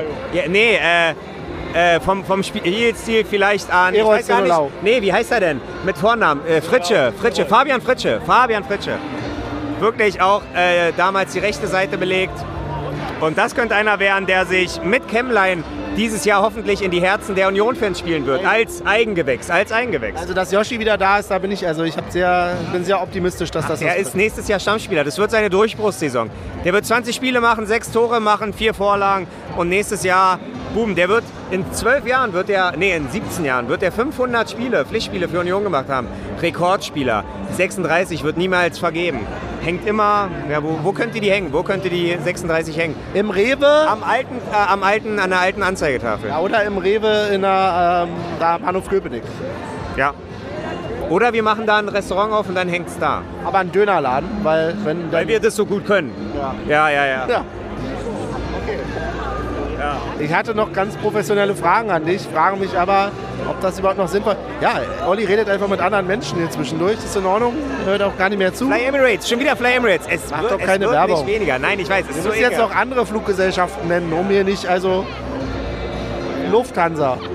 vom Spielstil vielleicht an, ich weiß gar nicht, wie heißt er denn? Mit Vornamen, Fabian Fritsche. Wirklich auch damals die rechte Seite belegt. Und das könnte einer werden, der sich mit Kemmlein dieses Jahr hoffentlich in die Herzen der Union-Fans spielen wird, als Eigengewächs. Also, dass Yoshi wieder da ist, da bin ich bin sehr optimistisch, dass das Er ist nächstes Jahr Stammspieler, das wird seine Durchbruchssaison. Der wird 20 Spiele machen, 6 Tore machen, 4 Vorlagen und nächstes Jahr, boom, der wird in 17 Jahren wird er 500 Pflichtspiele für Union gemacht haben. Rekordspieler, 36 wird niemals vergeben. Hängt immer, wo könnte die hängen? Wo könnte die 36 hängen? Im Rewe? An der alten Anzeigetafel. Ja, oder im Rewe in der Bahnhof Köpenick. Ja. Oder wir machen da ein Restaurant auf und dann hängt es da. Aber ein Dönerladen, weil wir das so gut können. Ja. Okay. Ja. Ich hatte noch ganz professionelle Fragen an dich, frage mich aber, ob das überhaupt noch sinnvoll ist. Ja, Olli redet einfach mit anderen Menschen hier zwischendurch, ist in Ordnung, hört auch gar nicht mehr zu. Fly Emirates, schon wieder Fly Emirates. Es macht doch keine Werbung. Nicht weniger. Nein, ich weiß. Wir müssen jetzt auch andere Fluggesellschaften nennen, um hier nicht, also Lufthansa.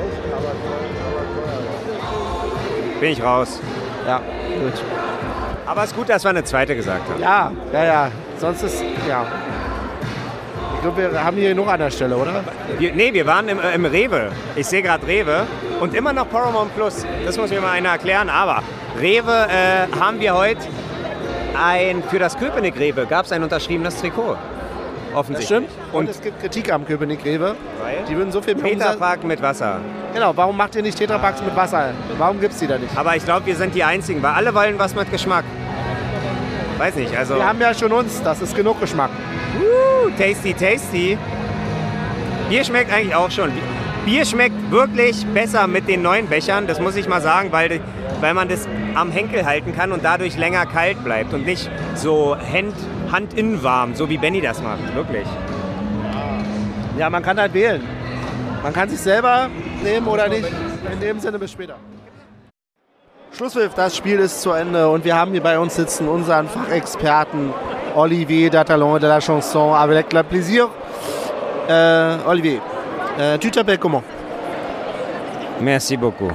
Bin ich raus. Ja, gut. Aber es ist gut, dass wir eine zweite gesagt haben. Ja. Sonst ist, Ich glaube, wir haben hier genug an der Stelle, oder? Wir waren im Rewe. Ich sehe gerade Rewe. Und immer noch Paramount Plus. Das muss mir mal einer erklären. Aber Rewe haben wir heute für das Köpenick Rewe gab es ein unterschriebenes Trikot. Offensichtlich. Das stimmt. Und es gibt Kritik am Köpenick Rewe. Die würden so viel Tetrapack mit Wasser. Genau, warum macht ihr nicht Tetrapacks mit Wasser? Warum gibt es die da nicht? Aber ich glaube, wir sind die Einzigen, weil alle wollen was mit Geschmack. Weiß nicht, also... Wir haben ja schon uns, das ist genug Geschmack. Tasty. Bier schmeckt eigentlich auch schon. Bier schmeckt wirklich besser mit den neuen Bechern, das muss ich mal sagen, weil man das am Henkel halten kann und dadurch länger kalt bleibt und nicht so handinnen warm, so wie Benny das macht, wirklich. Ja, man kann halt wählen. Man kann sich selber nehmen oder nicht. In dem Sinne, bis später. Schlusspfiff, das Spiel ist zu Ende und wir haben hier bei uns sitzen unseren Fachexperten Olivier Datalon de la Chanson avec le plaisir. Olivier, tu t'appelles comment? Merci beaucoup.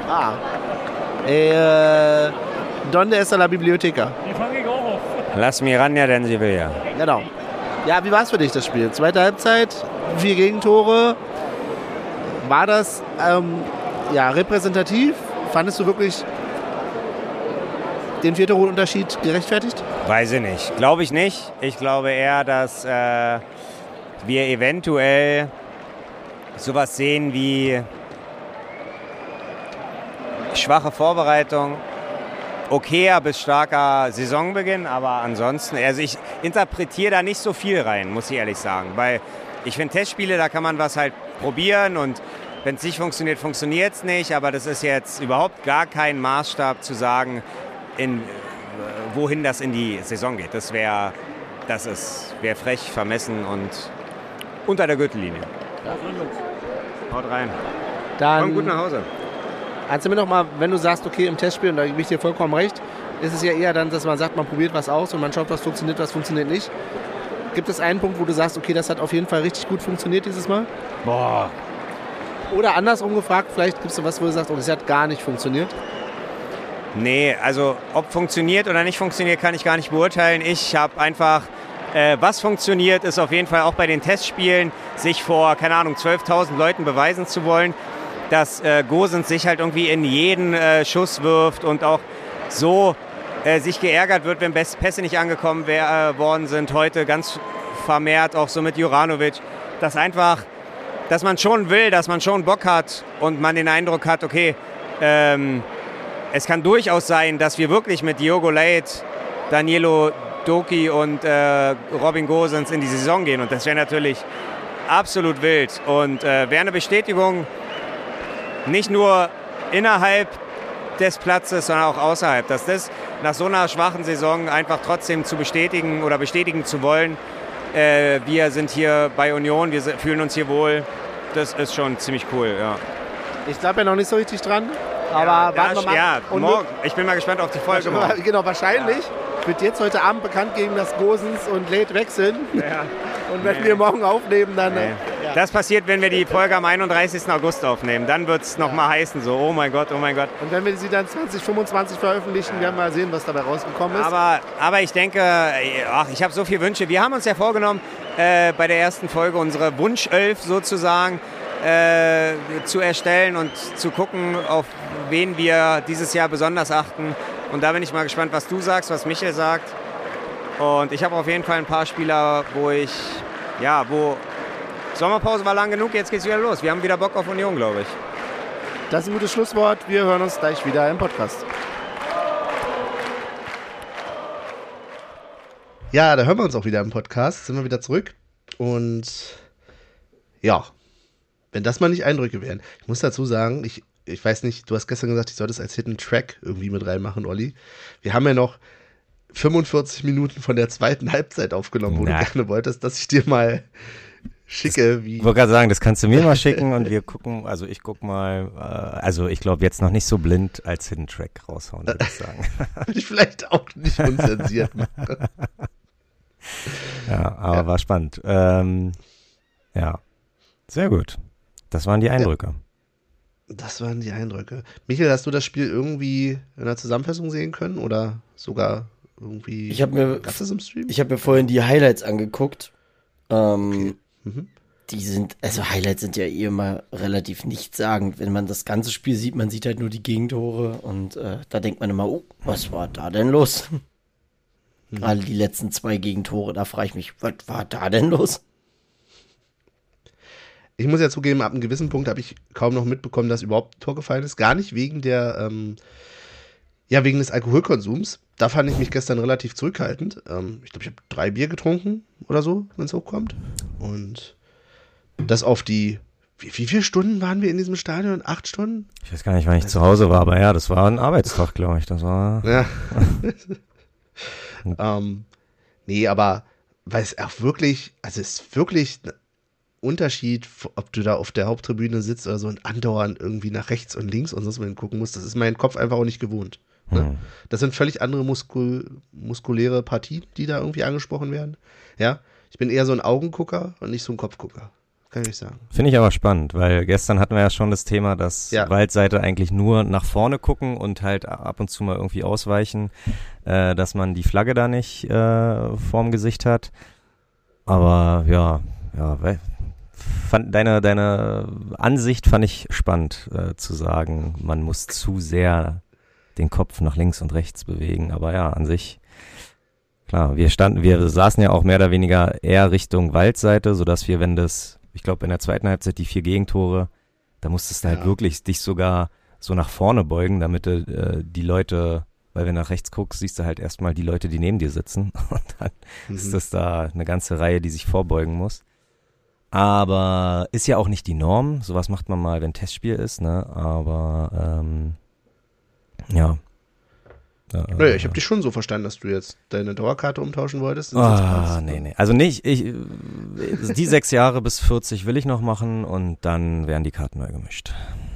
Et donde está la biblioteca? Lass Miranda denn Sevilla. Genau. Ja, wie war es für dich, das Spiel? Zweite Halbzeit, 4 Gegentore. War das repräsentativ? Fandest du wirklich den 4 Unterschied gerechtfertigt? Weiß ich nicht. Glaube ich nicht. Ich glaube eher, dass wir eventuell sowas sehen wie schwache Vorbereitung, okayer bis starker Saisonbeginn, aber ansonsten, also ich interpretiere da nicht so viel rein, muss ich ehrlich sagen, weil ich finde Testspiele, da kann man was halt probieren und wenn es nicht funktioniert, funktioniert es nicht, aber das ist jetzt überhaupt gar kein Maßstab zu sagen, wohin das in die Saison geht. Das wäre frech, vermessen und unter der Gürtellinie. Ja. Haut rein. Dann komm gut nach Hause. Erzähl mir noch mal, wenn du sagst, okay, im Testspiel, und da gebe ich dir vollkommen recht, ist es ja eher dann, dass man sagt, man probiert was aus und man schaut, was funktioniert nicht. Gibt es einen Punkt, wo du sagst, okay, das hat auf jeden Fall richtig gut funktioniert dieses Mal? Boah. Oder andersrum gefragt, vielleicht gibt es was, wo du sagst, oh, das hat gar nicht funktioniert? Nee, also ob funktioniert oder nicht funktioniert, kann ich gar nicht beurteilen. Ich habe einfach, was funktioniert, ist auf jeden Fall auch bei den Testspielen, sich vor, 12.000 Leuten beweisen zu wollen, dass Gosens sich halt irgendwie in jeden Schuss wirft und auch so sich geärgert wird, wenn Pässe nicht angekommen worden sind. Heute ganz vermehrt auch so mit Juranovic, dass man schon will, dass man schon Bock hat und man den Eindruck hat, okay, es kann durchaus sein, dass wir wirklich mit Diogo Leit, Danilo Doki und Robin Gosens in die Saison gehen. Und das wäre natürlich absolut wild. Und wäre eine Bestätigung, nicht nur innerhalb des Platzes, sondern auch außerhalb. Dass das nach so einer schwachen Saison einfach trotzdem zu bestätigen oder bestätigen zu wollen, wir sind hier bei Union, wir fühlen uns hier wohl. Das ist schon ziemlich cool, ja. Ich glaube ja noch nicht so richtig dran, aber warten wir mal. Ja, morgen. Ich bin mal gespannt auf die Folge morgen. Genau, wahrscheinlich wird jetzt heute Abend bekannt geben, dass Gosens und Late weg sind. Ja. Und wenn wir morgen aufnehmen, dann... Ja. Das passiert, wenn wir die Folge am 31. August aufnehmen. Dann wird es nochmal heißen, so, oh mein Gott. Und wenn wir sie dann 2025 veröffentlichen, werden wir mal sehen, was dabei rausgekommen ist. Aber ich denke, ich habe so viele Wünsche. Wir haben uns ja vorgenommen, bei der ersten Folge unsere Wunschelf sozusagen zu erstellen und zu gucken, auf wen wir dieses Jahr besonders achten. Und da bin ich mal gespannt, was du sagst, was Michael sagt. Und ich habe auf jeden Fall ein paar Spieler, wo Sommerpause war lang genug, jetzt geht's wieder los. Wir haben wieder Bock auf Union, glaube ich. Das ist ein gutes Schlusswort. Wir hören uns gleich wieder im Podcast. Ja, da hören wir uns auch wieder im Podcast. Sind wir wieder zurück. Und ja, wenn das mal nicht Eindrücke wären. Ich muss dazu sagen, ich weiß nicht, du hast gestern gesagt, ich sollte es als Hidden Track irgendwie mit reinmachen, Olli. Wir haben ja noch 45 Minuten von der zweiten Halbzeit aufgenommen, wo du gerne wolltest, dass ich dir mal schicke. Ich wollte gerade sagen, das kannst du mir mal schicken und wir gucken, also ich guck mal, ich glaube jetzt noch nicht so blind als Hidden Track raushauen, würde ich sagen. Würde ich vielleicht auch nicht unzensiert machen. Ja, aber war spannend. Ja, sehr gut. Das waren die Eindrücke. Das waren die Eindrücke. Michael, hast du das Spiel irgendwie in der Zusammenfassung sehen können oder sogar irgendwie? Gab's das im Stream? Ich habe mir vorhin die Highlights angeguckt. Okay. Die sind, also Highlights sind ja eh immer relativ nichtssagend. Wenn man das ganze Spiel sieht, man sieht halt nur die Gegentore und da denkt man immer, oh, was war da denn los? Gerade die letzten 2 Gegentore, da frage ich mich, was war da denn los? Ich muss ja zugeben, ab einem gewissen Punkt habe ich kaum noch mitbekommen, dass überhaupt ein Tor gefallen ist. Gar nicht wegen wegen des Alkoholkonsums. Da fand ich mich gestern relativ zurückhaltend. Ich glaube, ich habe 3 Bier getrunken oder so, wenn es hochkommt. Und das auf die, wie viele Stunden waren wir in diesem Stadion? 8 Stunden? Ich weiß gar nicht, wann ich zu Hause war, aber ja, das war ein Arbeitstag, glaube ich. Das war. Ja. Nee, aber weil es auch wirklich, also es ist wirklich ein Unterschied, ob du da auf der Haupttribüne sitzt oder so und andauernd irgendwie nach rechts und links und sonst mal gucken musst. Das ist mein Kopf einfach auch nicht gewohnt. Ne? Das sind völlig andere muskuläre Partien, die da irgendwie angesprochen werden. Ja, ich bin eher so ein Augengucker und nicht so ein Kopfgucker. Kann ich sagen. Finde ich aber spannend, weil gestern hatten wir ja schon das Thema, dass Waldseite eigentlich nur nach vorne gucken und halt ab und zu mal irgendwie ausweichen, dass man die Flagge da nicht vorm Gesicht hat. Aber deine Ansicht fand ich spannend zu sagen, man muss zu sehr den Kopf nach links und rechts bewegen. Aber ja, an sich, klar, wir saßen ja auch mehr oder weniger eher Richtung Waldseite, sodass wir, ich glaube in der zweiten Halbzeit die 4 Gegentore, da musstest du halt wirklich dich sogar so nach vorne beugen, damit du die Leute, weil wenn du nach rechts guckst, siehst du halt erstmal die Leute, die neben dir sitzen und dann ist das da eine ganze Reihe, die sich vorbeugen muss. Aber ist ja auch nicht die Norm, sowas macht man mal, wenn Testspiel ist, ne? Aber ja. Naja, ich habe dich schon so verstanden, dass du jetzt deine Dauerkarte umtauschen wolltest. Nee. Also nicht, die 6 Jahre bis 40 will ich noch machen und dann werden die Karten neu gemischt.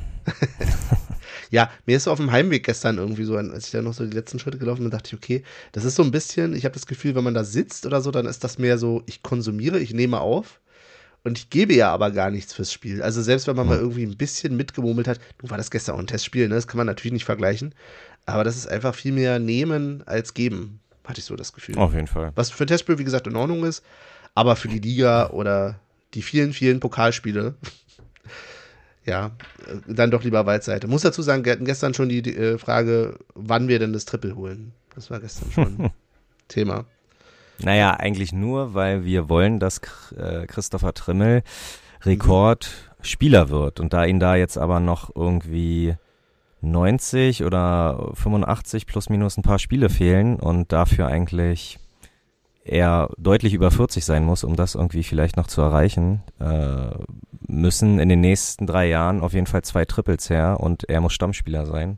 Ja, mir ist so auf dem Heimweg gestern irgendwie so, als ich da noch so die letzten Schritte gelaufen bin, dachte ich, okay, das ist so ein bisschen, ich habe das Gefühl, wenn man da sitzt oder so, dann ist das mehr so, ich konsumiere, ich nehme auf. Und ich gebe ja aber gar nichts fürs Spiel. Also selbst wenn man mal irgendwie ein bisschen mitgemurmelt hat, nun war das gestern auch ein Testspiel, ne? Das kann man natürlich nicht vergleichen. Aber das ist einfach viel mehr nehmen als geben, hatte ich so das Gefühl. Auf jeden Fall. Was für ein Testspiel, wie gesagt, in Ordnung ist, aber für die Liga oder die vielen, vielen Pokalspiele, ja, dann doch lieber Waldseite. Muss dazu sagen, wir hatten gestern schon die Frage, wann wir denn das Triple holen. Das war gestern schon Thema. Naja, eigentlich nur, weil wir wollen, dass Christopher Trimmel Rekordspieler wird. Und da ihn da jetzt aber noch irgendwie 90 oder 85 plus minus ein paar Spiele fehlen und dafür eigentlich er deutlich über 40 sein muss, um das irgendwie vielleicht noch zu erreichen, müssen in den nächsten 3 Jahren auf jeden Fall 2 Triples her und er muss Stammspieler sein.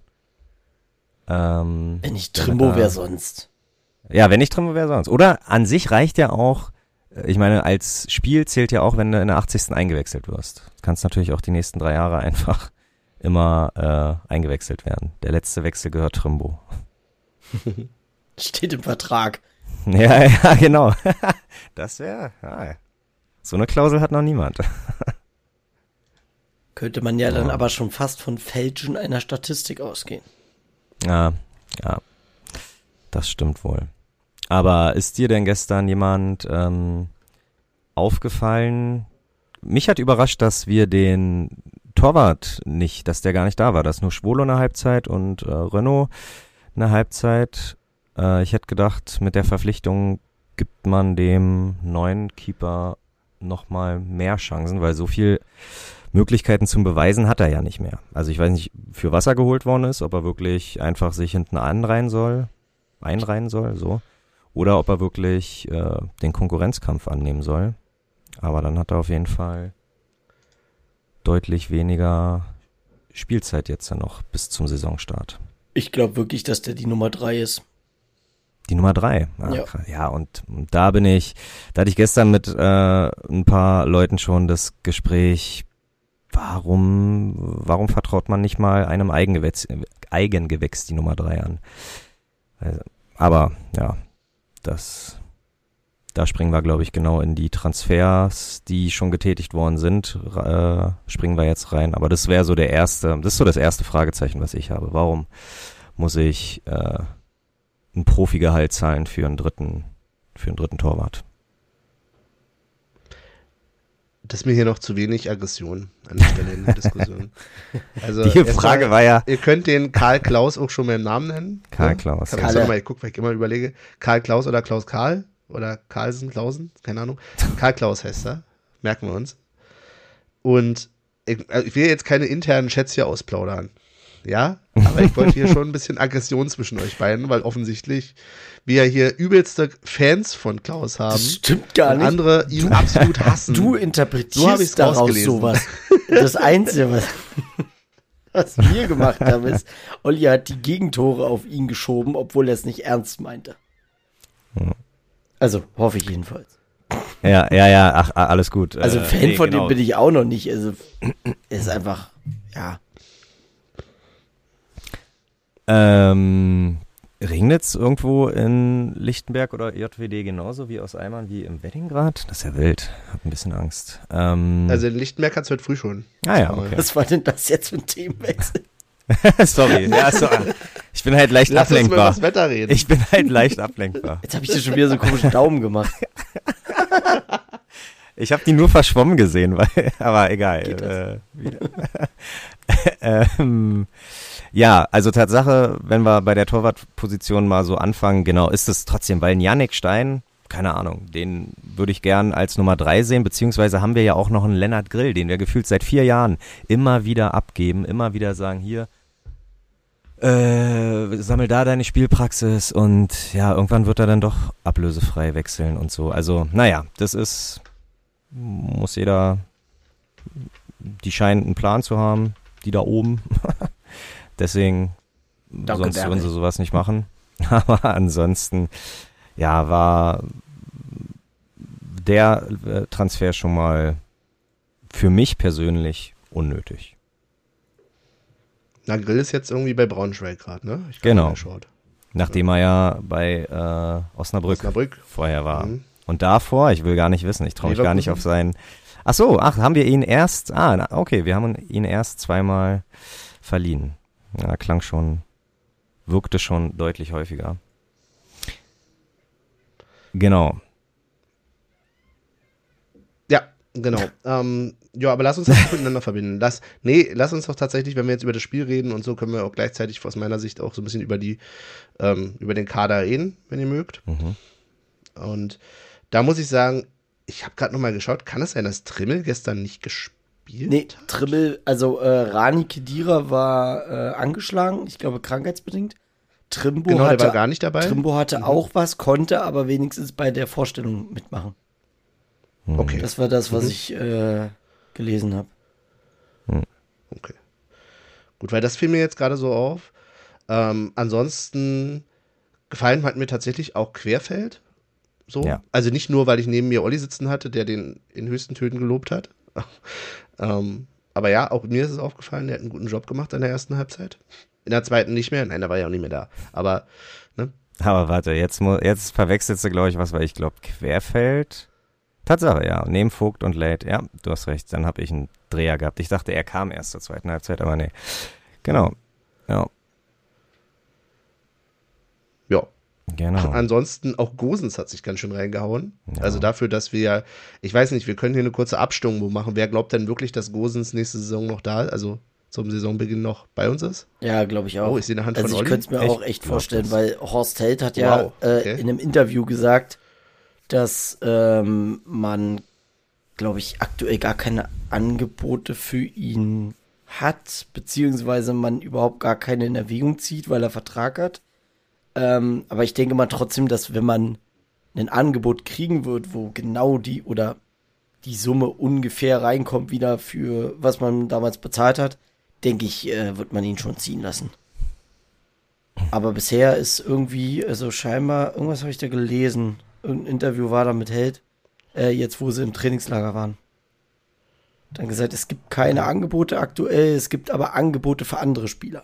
Wenn nicht Trimbo, wer sonst? Ja, wenn nicht Trimbo, wer sonst. Oder an sich reicht ja auch ich meine, als Spiel zählt ja auch, wenn du in der 80. eingewechselt wirst. Du kannst natürlich auch die nächsten 3 Jahre einfach immer eingewechselt werden. Der letzte Wechsel gehört Trimbo. Steht im Vertrag. Ja, genau. Das wäre, so eine Klausel hat noch niemand. Könnte man ja dann aber schon fast von Fälschen einer Statistik ausgehen. Ja, das stimmt wohl. Aber ist dir denn gestern jemand aufgefallen? Mich hat überrascht, dass wir den Torwart nicht, dass der gar nicht da war, dass nur Schwolo eine Halbzeit und Renault eine Halbzeit. Ich hätte gedacht, mit der Verpflichtung gibt man dem neuen Keeper nochmal mehr Chancen, weil so viel Möglichkeiten zum Beweisen hat er ja nicht mehr. Also ich weiß nicht, für was er geholt worden ist, ob er wirklich einfach sich hinten einreihen soll, so, oder ob er wirklich den Konkurrenzkampf annehmen soll. Aber dann hat er auf jeden Fall deutlich weniger Spielzeit jetzt ja noch bis zum Saisonstart. Ich glaube wirklich, dass der die Nummer 3 ist. Die Nummer 3. Ja. Ja, und da hatte ich gestern mit ein paar Leuten schon das Gespräch, warum vertraut man nicht mal einem Eigengewächs die Nummer 3 an? Also, aber ja, da springen wir, glaube ich, genau in die Transfers, die schon getätigt worden sind, springen wir jetzt rein. Aber das ist so das erste Fragezeichen, was ich habe. Warum muss ich ein Profigehalt zahlen für einen dritten Torwart? Das ist mir hier noch zu wenig Aggression an der Stelle in der Diskussion. Also Die Frage war ja... Ihr könnt den Karl Klaus auch schon mal im Namen nennen. Karl Klaus. Ich gucke, weil ich immer überlege, Karl Klaus oder Klaus Karl oder Klausen, keine Ahnung. Karl Klaus heißt er, merken wir uns. Und ich will jetzt keine internen Chats hier ausplaudern. Ja, aber ich wollte hier schon ein bisschen Aggression zwischen euch beiden, weil offensichtlich wir hier übelste Fans von Klaus haben. Das stimmt gar und nicht. Andere ihn absolut hassen. Du interpretierst daraus sowas. Das Einzige, was wir gemacht haben, ist, Olli hat die Gegentore auf ihn geschoben, obwohl er es nicht ernst meinte. Also, hoffe ich jedenfalls. Ja, ach, alles gut. Also Fan von dem bin ich auch noch nicht. Also, er ist einfach, ja. Regnet's irgendwo in Lichtenberg oder JWD genauso wie aus Eimern wie im Weddinggrad? Das ist ja wild. Hab ein bisschen Angst. Also in Lichtenberg hat's heute früh schon. Ja, okay. Was war denn das jetzt für ein Themenwechsel? Sorry. Ja, ich bin halt leicht Lass uns mal ablenkbar. über das Wetter reden. Ich bin halt leicht ablenkbar. Jetzt habe ich dir schon wieder so einen komischen Daumen gemacht. Ich habe die nur verschwommen gesehen, aber egal. Geht das? Ja, also Tatsache, wenn wir bei der Torwartposition mal so anfangen, genau, ist es trotzdem, weil ein Jannik Stein, keine Ahnung, den würde ich gern als Nummer 3 sehen, beziehungsweise haben wir ja auch noch einen Lennart Grill, den wir gefühlt seit 4 Jahren immer wieder abgeben, immer wieder sagen, hier, sammel da deine Spielpraxis und ja, irgendwann wird er dann doch ablösefrei wechseln und so. Also, naja, muss jeder, die scheinen einen Plan zu haben, die da oben. Deswegen, sonst würden sie sowas nicht machen. Aber ansonsten, ja, war der Transfer schon mal für mich persönlich unnötig. Na, Grill ist jetzt irgendwie bei Braunschweig gerade, ne? Genau. Nachdem er ja bei Osnabrück vorher war. Mhm. Und davor, ich will gar nicht wissen, ich traue mich gar nicht auf seinen... haben wir ihn erst... okay, wir haben ihn erst 2-mal verliehen. Ja, wirkte schon deutlich häufiger. Genau. Ja, genau. Aber lass uns das miteinander verbinden. Lass uns doch tatsächlich, wenn wir jetzt über das Spiel reden und so, können wir auch gleichzeitig aus meiner Sicht auch so ein bisschen über den Kader reden, wenn ihr mögt. Mhm. Und da muss ich sagen, ich habe gerade nochmal geschaut, kann es sein, dass Trimmel gestern nicht gespielt hat? Nee, Trimmel, also Rani Kedira war angeschlagen, ich glaube krankheitsbedingt. Der war gar nicht dabei. Trimbo hatte auch was, konnte aber wenigstens bei der Vorstellung mitmachen. Okay. Das war das, was ich gelesen habe. Okay. Gut, weil das fiel mir jetzt gerade so auf. Ansonsten gefallen hat mir tatsächlich auch Querfeld. So. Ja. Also nicht nur, weil ich neben mir Olli sitzen hatte, der den in höchsten Tönen gelobt hat. Aber ja, auch mir ist es aufgefallen, der hat einen guten Job gemacht in der ersten Halbzeit. In der zweiten nicht mehr. Nein, da war ja auch nicht mehr da. Aber, ne? Aber warte, jetzt verwechselst du, glaube ich, was, weil ich glaube, Querfeld. Tatsache, ja. Neben Vogt und Late. Ja, du hast recht. Dann habe ich einen Dreher gehabt. Ich dachte, er kam erst zur zweiten Halbzeit, aber nee. Genau. Ja. Ja. Genau. Ansonsten auch Gosens hat sich ganz schön reingehauen. Ja. Also dafür, dass wir ja, ich weiß nicht, wir können hier eine kurze Abstimmung machen. Wer glaubt denn wirklich, dass Gosens nächste Saison noch da, also zum Saisonbeginn noch bei uns ist? Ja, glaube ich auch. Oh, ich sehe eine Hand also von ich Olli. könnte es mir auch echt vorstellen, das. weil Horst Held hat ja Wow, okay. in einem Interview gesagt, dass man, glaube ich, aktuell gar keine Angebote für ihn hat, beziehungsweise man überhaupt gar keine in Erwägung zieht, weil er Vertrag hat. Aber ich denke mal trotzdem, dass wenn man ein Angebot kriegen wird, wo genau die Summe ungefähr reinkommt wieder für was man damals bezahlt hat, denke ich, wird man ihn schon ziehen lassen. Aber bisher ist irgendwie, also scheinbar, irgendwas habe ich da gelesen, irgendein Interview war da mit Held, jetzt wo sie im Trainingslager waren. Dann gesagt, es gibt keine Angebote aktuell, es gibt aber Angebote für andere Spieler.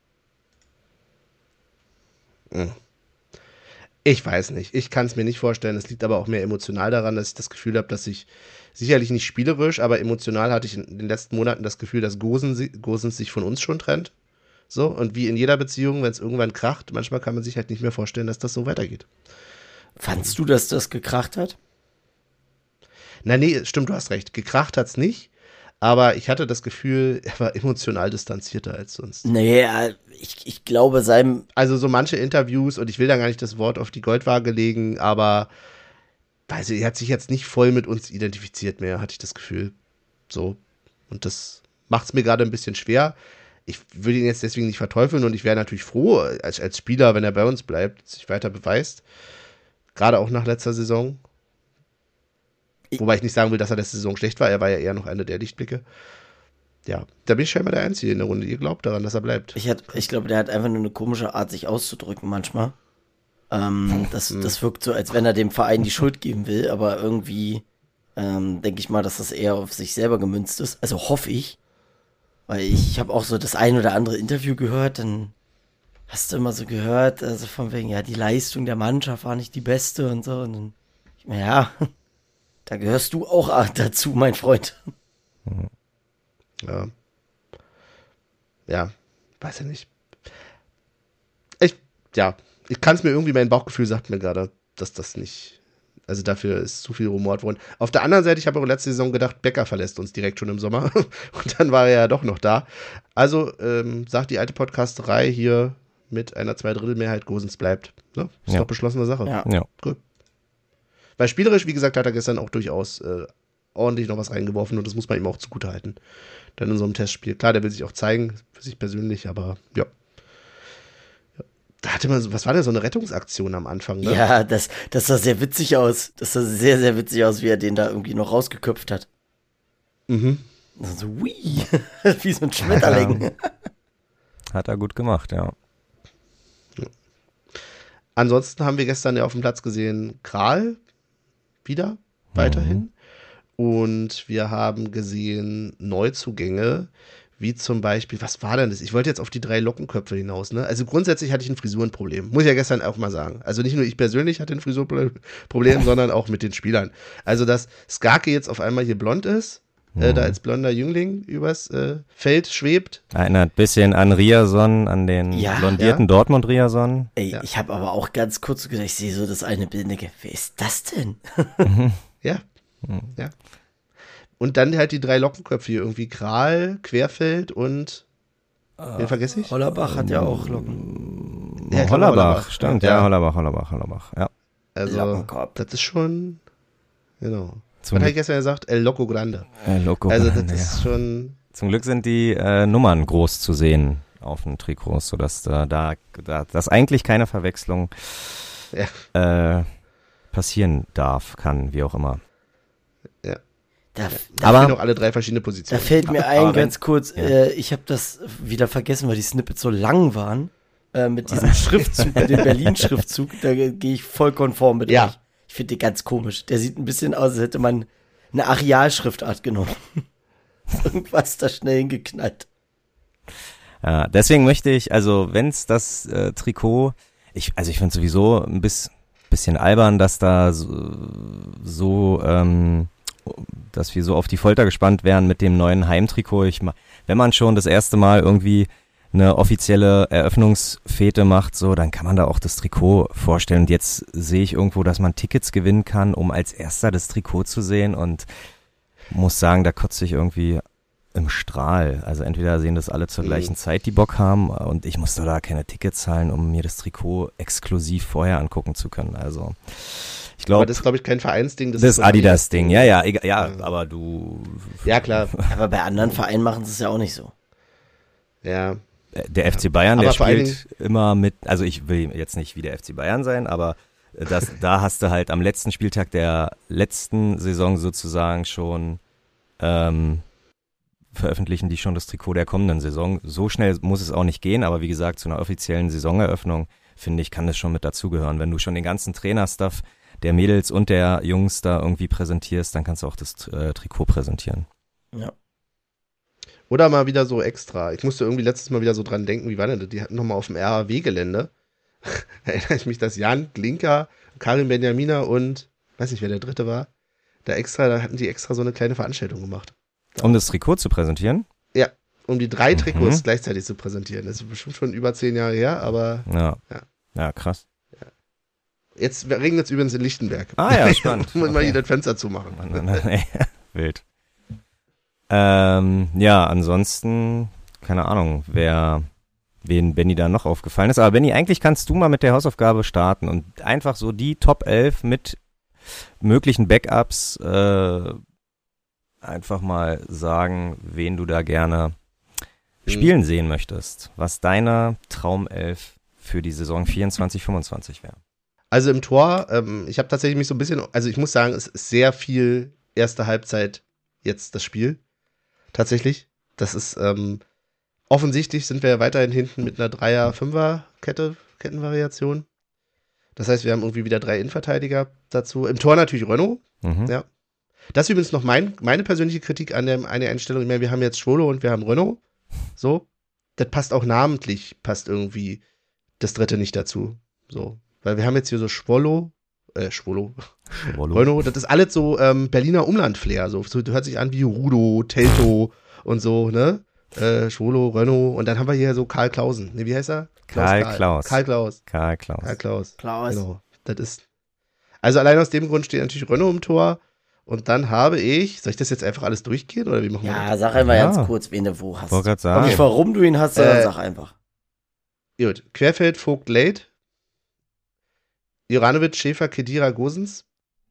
Ich weiß nicht. Ich kann es mir nicht vorstellen. Es liegt aber auch mehr emotional daran, dass ich das Gefühl habe, dass ich sicherlich nicht spielerisch, aber emotional hatte ich in den letzten Monaten das Gefühl, dass Gosens sich von uns schon trennt. So, und wie in jeder Beziehung, wenn es irgendwann kracht, manchmal kann man sich halt nicht mehr vorstellen, dass das so weitergeht. Fandst du, dass das gekracht hat? Na nee, stimmt, du hast recht. Gekracht hat's nicht, aber ich hatte das Gefühl, er war emotional distanzierter als sonst. Nee, ich glaube seinem... Also so manche Interviews, und ich will da gar nicht das Wort auf die Goldwaage legen, aber weiß ich, er hat sich jetzt nicht voll mit uns identifiziert mehr, hatte ich das Gefühl. So. Und das macht's mir gerade ein bisschen schwer. Ich würde ihn jetzt deswegen nicht verteufeln und ich wäre natürlich froh als Spieler, wenn er bei uns bleibt, sich weiter beweist. Gerade auch nach letzter Saison. Wobei ich nicht sagen will, dass er letzte Saison schlecht war. Er war ja eher noch einer der Lichtblicke. Ja, da bin ich scheinbar der Einzige in der Runde. Ihr glaubt daran, dass er bleibt. Ich glaube, der hat einfach nur eine komische Art, sich auszudrücken manchmal. Das wirkt so, als wenn er dem Verein die Schuld geben will, aber irgendwie denke ich mal, dass das eher auf sich selber gemünzt ist. Also hoffe ich. Weil ich habe auch so das ein oder andere Interview gehört, dann hast du immer so gehört, also von wegen, ja, die Leistung der Mannschaft war nicht die beste und so. Und dann, ja, da gehörst du auch dazu, mein Freund. Ja, weiß ja nicht. Ich kann es mir irgendwie, mein Bauchgefühl sagt mir gerade, dass das nicht, also dafür ist zu viel rumort worden. Auf der anderen Seite, ich habe auch letzte Saison gedacht, Becker verlässt uns direkt schon im Sommer und dann war er ja doch noch da. Also sagt die alte Podcasterei hier mit einer 2/3 Gosens bleibt. Ne? Ist doch beschlossene Sache. Ja. Cool. Weil spielerisch, wie gesagt, hat er gestern auch durchaus ordentlich noch was reingeworfen und das muss man ihm auch zugutehalten. Dann in so einem Testspiel. Klar, der will sich auch zeigen, für sich persönlich, aber ja. Da hatte man so, was war denn so eine Rettungsaktion am Anfang, ne? Ja, das sah sehr witzig aus. Das sah sehr, sehr witzig aus, wie er den da irgendwie noch rausgeköpft hat. Mhm. So, ui, wie so ein Schmetterling. Hat er gut gemacht, ja. Ansonsten haben wir gestern ja auf dem Platz gesehen, Kral wieder, weiterhin. Und wir haben gesehen Neuzugänge, wie zum Beispiel, was war denn das? Ich wollte jetzt auf die 3 Lockenköpfe hinaus, ne? Also grundsätzlich hatte ich ein Frisurenproblem, muss ich ja gestern auch mal sagen. Also nicht nur ich persönlich hatte ein Frisurenproblem, sondern auch mit den Spielern. Also, dass Skarke jetzt auf einmal hier blond ist, da als blonder Jüngling übers Feld schwebt. Erinnert ein bisschen an Riason, an den blondierten Dortmund-Riason. Ey, ich habe aber auch ganz kurz gedacht, ich sehe so das eine Bild und denke, wer ist das denn? Ja. Und dann halt die 3 Lockenköpfe hier, irgendwie Kral, Querfeld und wen vergesse ich? Hollerbach hat ja auch Locken. Ja, Hollerbach, stimmt, ja, Hollerbach, ja. Also, Lockenkopf. das ist schon, genau. Was habe ich gestern gesagt? El Loco Grande. Loco Also, das Grande, ist schon... Zum Glück sind die Nummern groß zu sehen auf den Trikots, sodass dass eigentlich keine Verwechslung passieren kann, wie auch immer. Ja. Aber noch alle 3 verschiedene Positionen. Da fällt mir ein, ganz kurz, ich habe das wieder vergessen, weil die Snippets so lang waren, mit diesem Schriftzug, mit dem Berlin-Schriftzug, da gehe ich voll konform mit euch. Ich finde den ganz komisch. Der sieht ein bisschen aus, als hätte man eine Arealschriftart genommen. Irgendwas da schnell hingeknallt. Ja, deswegen möchte ich, also wenn es das Trikot, ich finde es sowieso ein bisschen albern, dass da dass wir so auf die Folter gespannt werden mit dem neuen Heimtrikot. Wenn man schon das erste Mal irgendwie eine offizielle Eröffnungsfete macht, so, dann kann man da auch das Trikot vorstellen. Und jetzt sehe ich irgendwo, dass man Tickets gewinnen kann, um als Erster das Trikot zu sehen, und muss sagen, da kotze ich irgendwie im Strahl. Also entweder sehen das alle zur gleichen Zeit, die Bock haben, und ich musste da keine Tickets zahlen, um mir das Trikot exklusiv vorher angucken zu können. Also ich glaube, aber das ist, glaube ich, kein Vereinsding. Das ist so Adidas-Ding. Ja, egal, ja, aber du... Ja, klar. Aber bei anderen Vereinen machen sie es ja auch nicht so. Ja. Der FC Bayern, aber der spielt immer mit, also ich will jetzt nicht wie der FC Bayern sein, aber da hast du halt am letzten Spieltag der letzten Saison sozusagen schon veröffentlichen die schon das Trikot der kommenden Saison. So schnell muss es auch nicht gehen, aber wie gesagt, zu einer offiziellen Saisoneröffnung, finde ich, kann das schon mit dazugehören. Wenn du schon den ganzen Trainerstuff der Mädels und der Jungs da irgendwie präsentierst, dann kannst du auch das Trikot präsentieren. Ja. Oder mal wieder so extra. Ich musste irgendwie letztes Mal wieder so dran denken, wie war denn das? Die hatten nochmal auf dem RAW-Gelände, erinnere ich mich, dass Jan Glinker, Karim Benjamina und, weiß nicht, wer der dritte war, da hatten die extra so eine kleine Veranstaltung gemacht. Um das Trikot zu präsentieren? Ja, um die 3 Trikots gleichzeitig zu präsentieren. Das ist bestimmt schon über 10 Jahre her, aber Ja, krass. Ja. Jetzt regnet es übrigens in Lichtenberg. Ah ja, spannend. Muss mal hier das Fenster zumachen. Wild. Ja, ansonsten, keine Ahnung, wen Benni da noch aufgefallen ist. Aber Benni, eigentlich kannst du mal mit der Hausaufgabe starten und einfach so die Top 11 mit möglichen Backups einfach mal sagen, wen du da gerne spielen sehen möchtest. Was deine Traumelf für die Saison 24/25 wäre. Also im Tor, ich habe tatsächlich mich so ein bisschen, also ich muss sagen, es ist sehr viel erste Halbzeit jetzt das Spiel. Tatsächlich. Das ist, offensichtlich sind wir ja weiterhin hinten mit einer 3er-5er-Kettenvariation. Das heißt, wir haben irgendwie wieder 3 Innenverteidiger dazu. Im Tor natürlich Renault. Ja. Das ist übrigens noch meine persönliche Kritik an der Einstellung. Ich meine, wir haben jetzt Schwolo und wir haben Renault. So. Das passt auch namentlich, passt irgendwie das dritte nicht dazu. So. Weil wir haben jetzt hier so Schwolo. Renault, das ist alles so Berliner Umland-Flair. So hört sich an wie Rudo, Telto und so, ne? Schwolo, Renault. Und dann haben wir hier so Karl Klausen. Ne, wie heißt er? Karl Klaus. Genau. Das ist. Also allein aus dem Grund steht natürlich Renault im Tor. Und dann habe ich, soll ich das jetzt einfach alles durchgehen oder wie machen wir das? Ja, sag einfach ganz kurz, wen du wo hast. Wollte gerade sagen. Und nicht, warum du ihn hast, sondern sag einfach. Gut. Querfeld, Vogt, Late. Juranovic, Schäfer, Kedira, Gosens.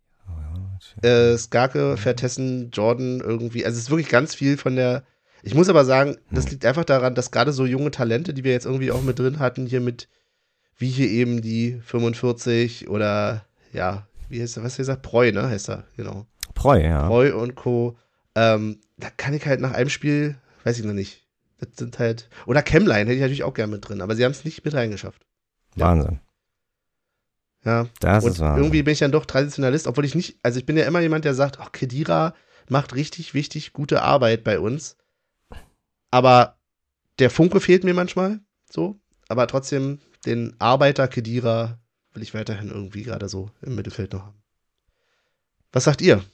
Skarke, Vertessen, Jordan irgendwie. Also es ist wirklich ganz viel von der. Ich muss aber sagen, das liegt einfach daran, dass gerade so junge Talente, die wir jetzt irgendwie auch mit drin hatten, hier mit, wie hier eben die 45 oder, ja, wie heißt er, was gesagt? Preu, ne, heißt er, genau. Preu, ja. Preu und Co. Da kann ich halt nach einem Spiel, weiß ich noch nicht. Das sind halt. Oder Chemline hätte ich natürlich auch gerne mit drin, aber sie haben es nicht mit reingeschafft. Ja. Wahnsinn. Ja. Das und ist Wahnsinn. irgendwie bin ich dann doch Traditionalist, obwohl ich nicht, also ich bin ja immer jemand, der sagt, ach, Kedira macht richtig gute Arbeit bei uns. Aber der Funke fehlt mir manchmal, so. Aber trotzdem, den Arbeiter Kedira will ich weiterhin irgendwie gerade so im Mittelfeld noch haben. Was sagt ihr?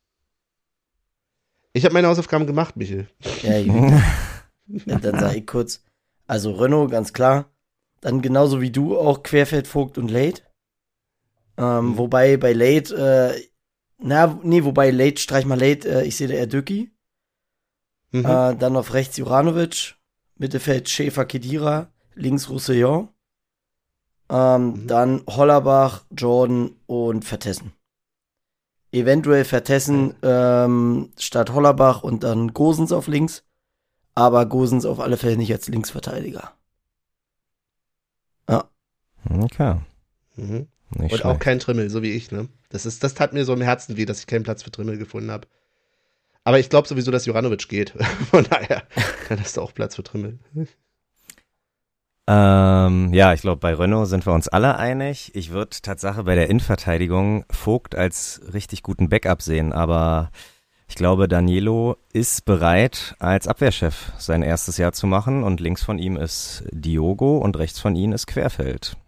Ich habe meine Hausaufgaben gemacht, Michel. Ja, dann sage ich kurz, also Renault, ganz klar. Dann genauso wie du auch Querfeld, Vogt und Late. Wobei bei Late, wobei Late, streich mal Late, ich sehe da eher Dücki. Dann auf rechts Juranovic, Mittelfeld Schäfer, Kedira, links Roussillon. Dann Hollerbach, Jordan und Vertessen. Eventuell Vertessen statt Hollerbach und dann Gosens auf links. Aber Gosens auf alle Fälle nicht als Linksverteidiger. Ja. Okay. Und Nicht auch schlecht. kein Trimmel, so wie ich, ne? Das tat mir so im Herzen weh, dass ich keinen Platz für Trimmel gefunden habe. Aber ich glaube sowieso, dass Juranovic geht. Von daher kann das da auch Platz für Trimmel. Ja, ich glaube, bei Renault sind wir uns alle einig. Ich würde Tatsache bei der Innenverteidigung Vogt als richtig guten Backup sehen, aber ich glaube, Danilo ist bereit, als Abwehrchef sein erstes Jahr zu machen und links von ihm ist Diogo und rechts von ihm ist Querfeld.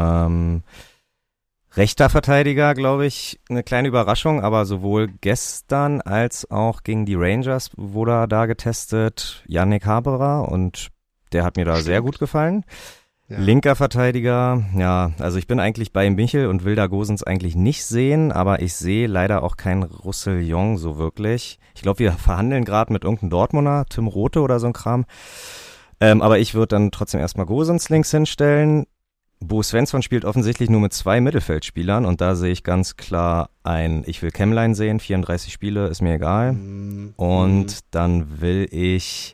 Rechter Verteidiger, glaube ich, eine kleine Überraschung, aber sowohl gestern als auch gegen die Rangers wurde er da getestet, Yannick Haberer, und der hat mir da sehr gut gefallen. Ja. Linker Verteidiger, ja, also ich bin eigentlich bei Michel und will da Gosens eigentlich nicht sehen, aber ich sehe leider auch keinen Roussillon so wirklich. Ich glaube, wir verhandeln gerade mit irgendeinem Dortmunder, Tim Rothe oder so ein Kram. Aber ich würde dann trotzdem erstmal Gosens links hinstellen. Bo Svensson spielt offensichtlich nur mit 2 Mittelfeldspielern und da sehe ich ganz klar ich will Kemmlein sehen, 34 Spiele, ist mir egal. Und dann will ich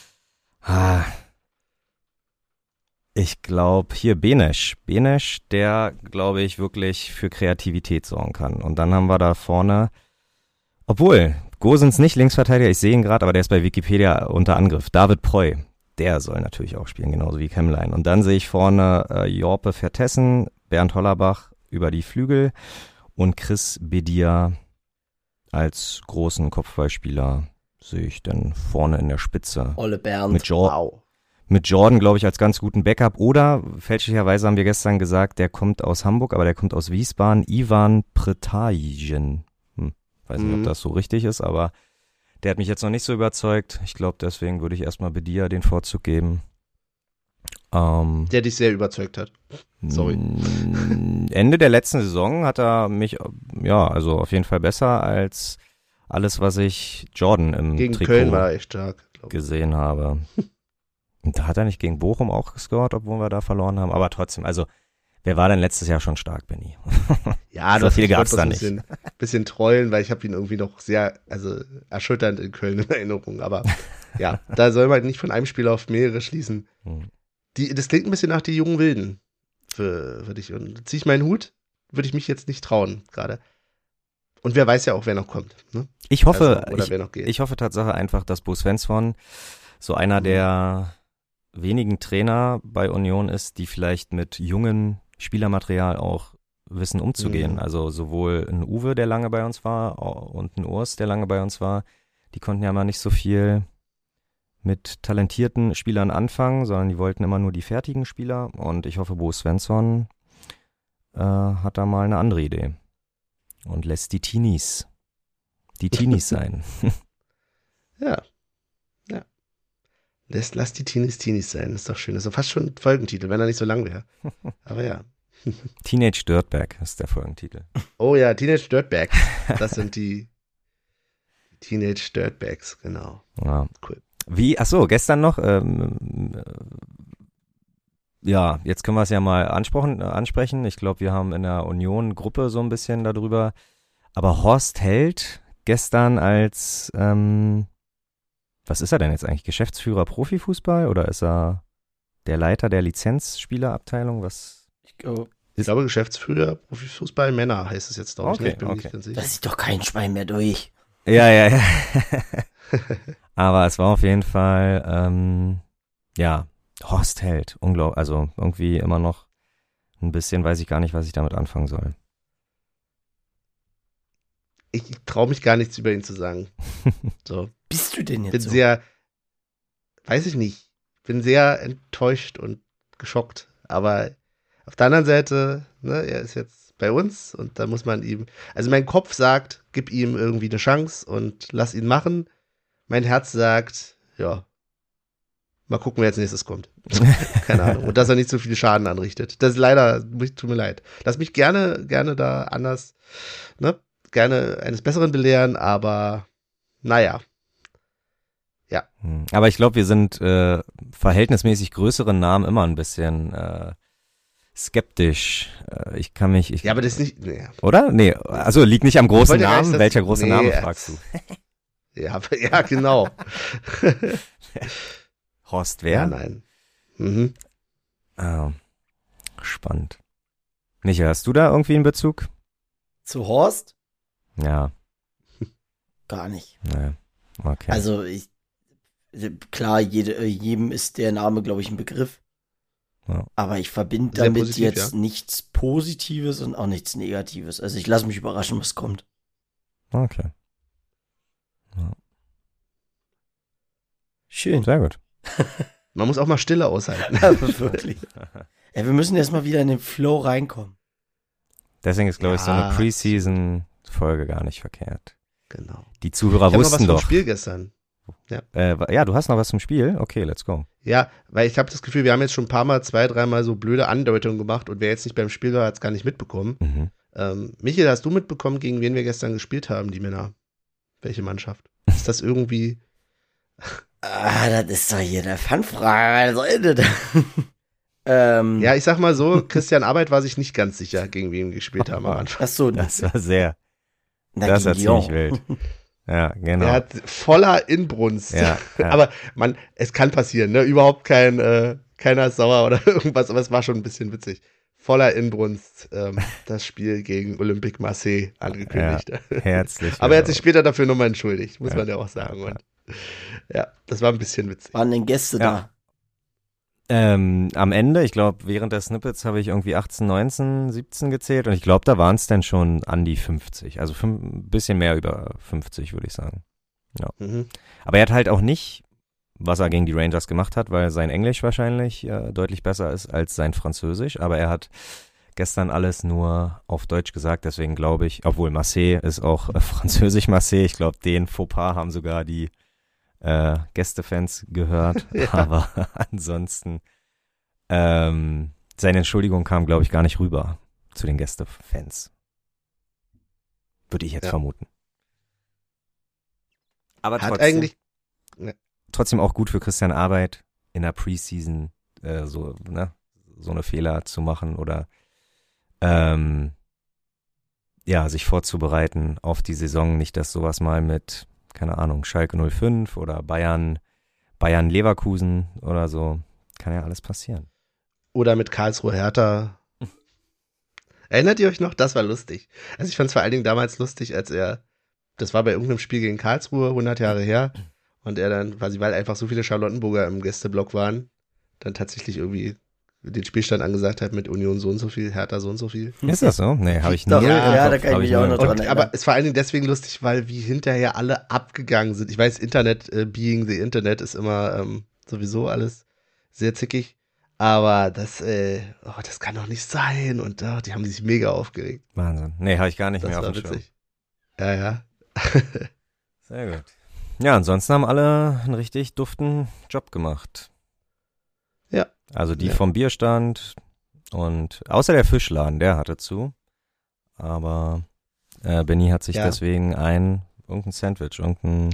glaube hier Benesch, der, glaube ich, wirklich für Kreativität sorgen kann. Und dann haben wir da vorne, obwohl Gosens nicht Linksverteidiger, ich sehe ihn gerade, aber der ist bei Wikipedia unter Angriff, David Preu. Der soll natürlich auch spielen, genauso wie Kemmlein. Und dann sehe ich vorne Jorpe Vertessen, Bernd Hollerbach über die Flügel und Chris Bedia als großen Kopfballspieler sehe ich dann vorne in der Spitze. Olle Bernd. Mit Jordan, glaube ich, als ganz guten Backup. Oder fälschlicherweise haben wir gestern gesagt, der kommt aus Hamburg, aber der kommt aus Wiesbaden. Ivan Pretajen. Weiß nicht, ob das so richtig ist, aber der hat mich jetzt noch nicht so überzeugt. Ich glaube, deswegen würde ich erstmal Bedia den Vorzug geben. Der dich sehr überzeugt hat. Sorry. Ende der letzten Saison hat er mich, ja, also auf jeden Fall besser als alles, was ich Jordan im Gegen Trikot Köln war er echt stark, gesehen habe. Und da hat er nicht gegen Bochum auch gescored, obwohl wir da verloren haben. Aber trotzdem, also wer war denn letztes Jahr schon stark, Benni? Ja, so viel gab's da nicht. Bisschen trollen, weil ich habe ihn irgendwie noch sehr, erschütternd in Köln in Erinnerung. Aber ja, da soll man nicht von einem Spieler auf mehrere schließen. Das klingt ein bisschen nach die jungen Wilden für dich. Und ziehe ich meinen Hut, würde ich mich jetzt nicht trauen gerade. Und wer weiß ja auch, wer noch kommt. Ne? Ich hoffe, wer noch geht. Ich hoffe Tatsache einfach, dass Bo Svensson so einer der wenigen Trainer bei Union ist, die vielleicht mit jungen Spielermaterial auch wissen umzugehen. Also sowohl ein Uwe, der lange bei uns war, und ein Urs, der lange bei uns war, die konnten ja mal nicht so viel mit talentierten Spielern anfangen, sondern die wollten immer nur die fertigen Spieler, und ich hoffe, Bo Svensson hat da mal eine andere Idee und lässt die Teenies sein. Ja. Lass die Teenies sein, ist doch schön. Das ist doch fast schon ein Folgentitel, wenn er nicht so lang wäre. Aber ja. Teenage Dirtbag ist der Folgentitel. Oh ja, Teenage Dirtbags. Das sind die Teenage Dirtbags, genau. Ja. Cool. Gestern noch, ja, jetzt können wir es ja mal ansprechen. Ich glaube, wir haben in der Union-Gruppe so ein bisschen darüber. Aber Horst Held gestern als, was ist er denn jetzt eigentlich? Geschäftsführer Profifußball oder ist er der Leiter der Lizenzspielerabteilung? Ich glaube, Geschäftsführer Profifußball Männer heißt es jetzt, glaube ich. Okay, ich bin mir nicht ganz sicher. Das sieht doch kein Schwein mehr durch. Ja. Aber es war auf jeden Fall, ja, Horst Held. Unglaublich. Also irgendwie immer noch ein bisschen, weiß ich gar nicht, was ich damit anfangen soll. Ich traue mich gar nichts über ihn zu sagen. So. Bist du denn jetzt Bin so? weiß ich nicht, bin sehr enttäuscht und geschockt. Aber auf der anderen Seite, ne, er ist jetzt bei uns und da muss man ihm, also mein Kopf sagt, gib ihm irgendwie eine Chance und lass ihn machen. Mein Herz sagt, ja, mal gucken, wer als nächstes kommt. Keine Ahnung. Und dass er nicht so viel Schaden anrichtet. Das ist leider, tut mir leid. Lass mich gerne da anders, ne, gerne eines Besseren belehren, aber naja. Ja. Aber ich glaube, wir sind verhältnismäßig größeren Namen immer ein bisschen skeptisch. Ja, aber das ist nicht. Nee. Oder? Nee, also liegt nicht am großen Namen. Nicht, welcher große Name fragst du? Ja, genau. Horst wer? Ja, nein. Mhm. Spannend. Michael, hast du da irgendwie einen Bezug? Zu Horst? Ja. Gar nicht. Nee. Okay. Also klar, jedem ist der Name, glaube ich, ein Begriff. Aber ich verbinde Sehr damit positiv, jetzt ja. nichts Positives und auch nichts Negatives. Also ich lasse mich überraschen, was kommt. Okay. Schön. Sehr gut. Man muss auch mal Stille aushalten. Aber wirklich. Ja, wir müssen erstmal wieder in den Flow reinkommen. Deswegen ist, glaube ich, so eine Ja. Preseason-Folge gar nicht verkehrt. Genau. Die Zuhörer Ich habe noch was wussten vom doch. Spiel gestern. Ja, du hast noch was zum Spiel? Okay, let's go. Ja, weil ich habe das Gefühl, wir haben jetzt schon ein paar Mal, 2-3 Mal so blöde Andeutungen gemacht und wer jetzt nicht beim Spiel war, hat es gar nicht mitbekommen. Mhm. Michael, hast du mitbekommen, gegen wen wir gestern gespielt haben, die Männer? Welche Mannschaft? Ist das irgendwie... Das ist doch hier eine Fanfrage. Was soll das? Ja, ich sag mal so, Christian Arbeit war sich nicht ganz sicher, gegen wen wir gespielt haben am Anfang. Achso, Das war sehr, gegen das war Lyon. ziemlich wild. Ja, genau. Er hat voller Inbrunst. Ja. Aber es kann passieren, ne? Überhaupt keiner ist sauer oder irgendwas, aber es war schon ein bisschen witzig. Voller Inbrunst das Spiel gegen Olympique Marseille angekündigt. Herzlich. Aber er hat sich später dafür nochmal entschuldigt, muss Ja. man ja auch sagen. Und ja, das war ein bisschen witzig. Waren denn Gäste Ja. Am Ende, ich glaube, während der Snippets habe ich irgendwie 18, 19, 17 gezählt und ich glaube, da waren es dann schon an die 50. Also ein bisschen mehr über 50, würde ich sagen. Mhm. Aber er hat halt auch nicht, was er gegen die Rangers gemacht hat, weil sein Englisch wahrscheinlich deutlich besser ist als sein Französisch. Aber er hat gestern alles nur auf Deutsch gesagt, deswegen glaube ich, obwohl Marseille ist auch Französisch Marseille, ich glaube, den Fauxpas haben sogar die Gästefans gehört. Ja. Aber ansonsten, seine Entschuldigung kam, glaube ich, gar nicht rüber zu den Gästefans. Würde ich jetzt Ja. vermuten. Aber Hat eigentlich, trotzdem auch gut für Christian Arbeit in der Preseason so eine Fehler zu machen oder sich vorzubereiten auf die Saison, nicht dass sowas mal mit, keine Ahnung, Schalke 05 oder Bayern Leverkusen oder so, kann ja alles passieren. oder mit Karlsruhe Hertha. Erinnert ihr euch noch? Das war lustig. Also ich fand es vor allen Dingen damals lustig, das war bei irgendeinem Spiel gegen Karlsruhe, 100 Jahre her, und er dann quasi, weil einfach so viele Charlottenburger im Gästeblock waren, dann tatsächlich irgendwie den Spielstand angesagt hat mit Union so und so viel, Hertha so und so viel. Ist das so? Nee, habe ich nie. Doch, im ja, Kopf, da kann ich hab mich auch nie noch im Kopf. dran Aber es war vor allen Dingen deswegen lustig, weil wie hinterher alle abgegangen sind. Ich weiß, Internet, being the Internet ist immer sowieso alles sehr zickig. Aber das kann doch nicht sein. Und die haben sich mega aufgeregt. Wahnsinn. Nee, habe ich gar nicht Das mehr auf war dem Schirm. witzig. Ja. Sehr gut. Ja, ansonsten haben alle einen richtig duften Job gemacht. Ja. Also die Ja. vom Bierstand und außer der Fischladen, der hatte zu. Aber Benny hat sich Ja. deswegen irgendein Sandwich, irgendein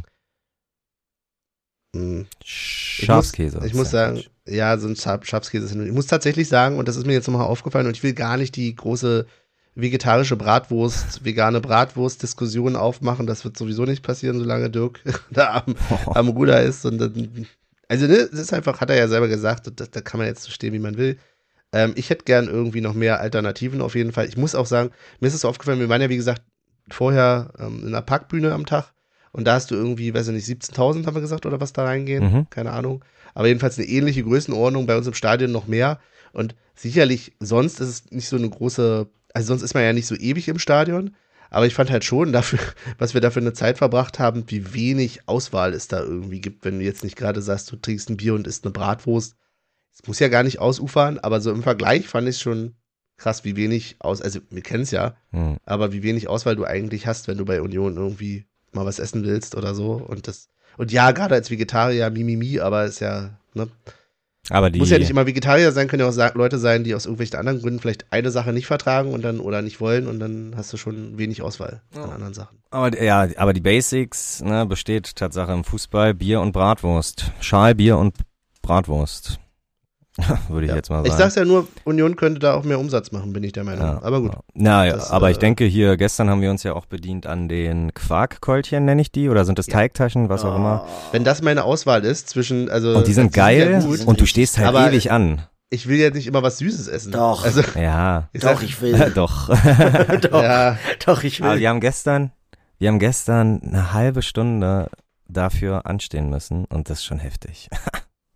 Mm. Schafskäse. Ich muss sagen, ja, so ein Schafskäse. Ich muss tatsächlich sagen, und das ist mir jetzt nochmal aufgefallen, und ich will gar nicht die große vegetarische vegane Bratwurst-Diskussion aufmachen. Das wird sowieso nicht passieren, solange Dirk da am Ruder ist. Und dann, also, ne, das ist einfach, hat er ja selber gesagt, da kann man jetzt so stehen, wie man will. Ich hätte gern irgendwie noch mehr Alternativen auf jeden Fall. Ich muss auch sagen, mir ist es so aufgefallen, wir waren ja, wie gesagt, vorher in einer Parkbühne am Tag. Und da hast du irgendwie, weiß ich nicht, 17.000 haben wir gesagt, oder was da reingehen. Mhm. Keine Ahnung. Aber jedenfalls eine ähnliche Größenordnung, bei uns im Stadion noch mehr. Und sicherlich, sonst ist es nicht so eine große, also sonst ist man ja nicht so ewig im Stadion. Aber ich fand halt schon dafür, was wir da für eine Zeit verbracht haben, wie wenig Auswahl es da irgendwie gibt, wenn du jetzt nicht gerade sagst, du trinkst ein Bier und isst eine Bratwurst. Es muss ja gar nicht ausufern, aber so im Vergleich fand ich schon krass, wie wenig also wir kennen es ja, aber wie wenig Auswahl du eigentlich hast, wenn du bei Union irgendwie mal was essen willst oder so. Und ja, gerade als Vegetarier, mimimi, aber ist ja, ne? Aber Muss ja nicht immer Vegetarier sein, können ja auch Leute sein, die aus irgendwelchen anderen Gründen vielleicht eine Sache nicht vertragen und dann oder nicht wollen und dann hast du schon wenig Auswahl an anderen Sachen. aber die Basics, ne, besteht Tatsache im Fußball Bier und Bratwurst. Schal, Bier und Bratwurst. Würde ich jetzt mal sagen. Ich sag's ja nur, Union könnte da auch mehr Umsatz machen, bin ich der Meinung. Ja, aber gut. Ja, aber ich denke hier, gestern haben wir uns ja auch bedient an den Quarkkeulchen, nenne ich die, oder sind das Teigtaschen, was auch immer. Wenn das meine Auswahl ist zwischen, also. Und die sind geil ja gut, und du stehst halt aber ewig an. ich will ja nicht immer was Süßes essen. Doch. Also, Ja, Doch, ich will. doch. Doch, ja, doch, ich Aber will. wir haben gestern eine halbe Stunde dafür anstehen müssen und das ist schon heftig.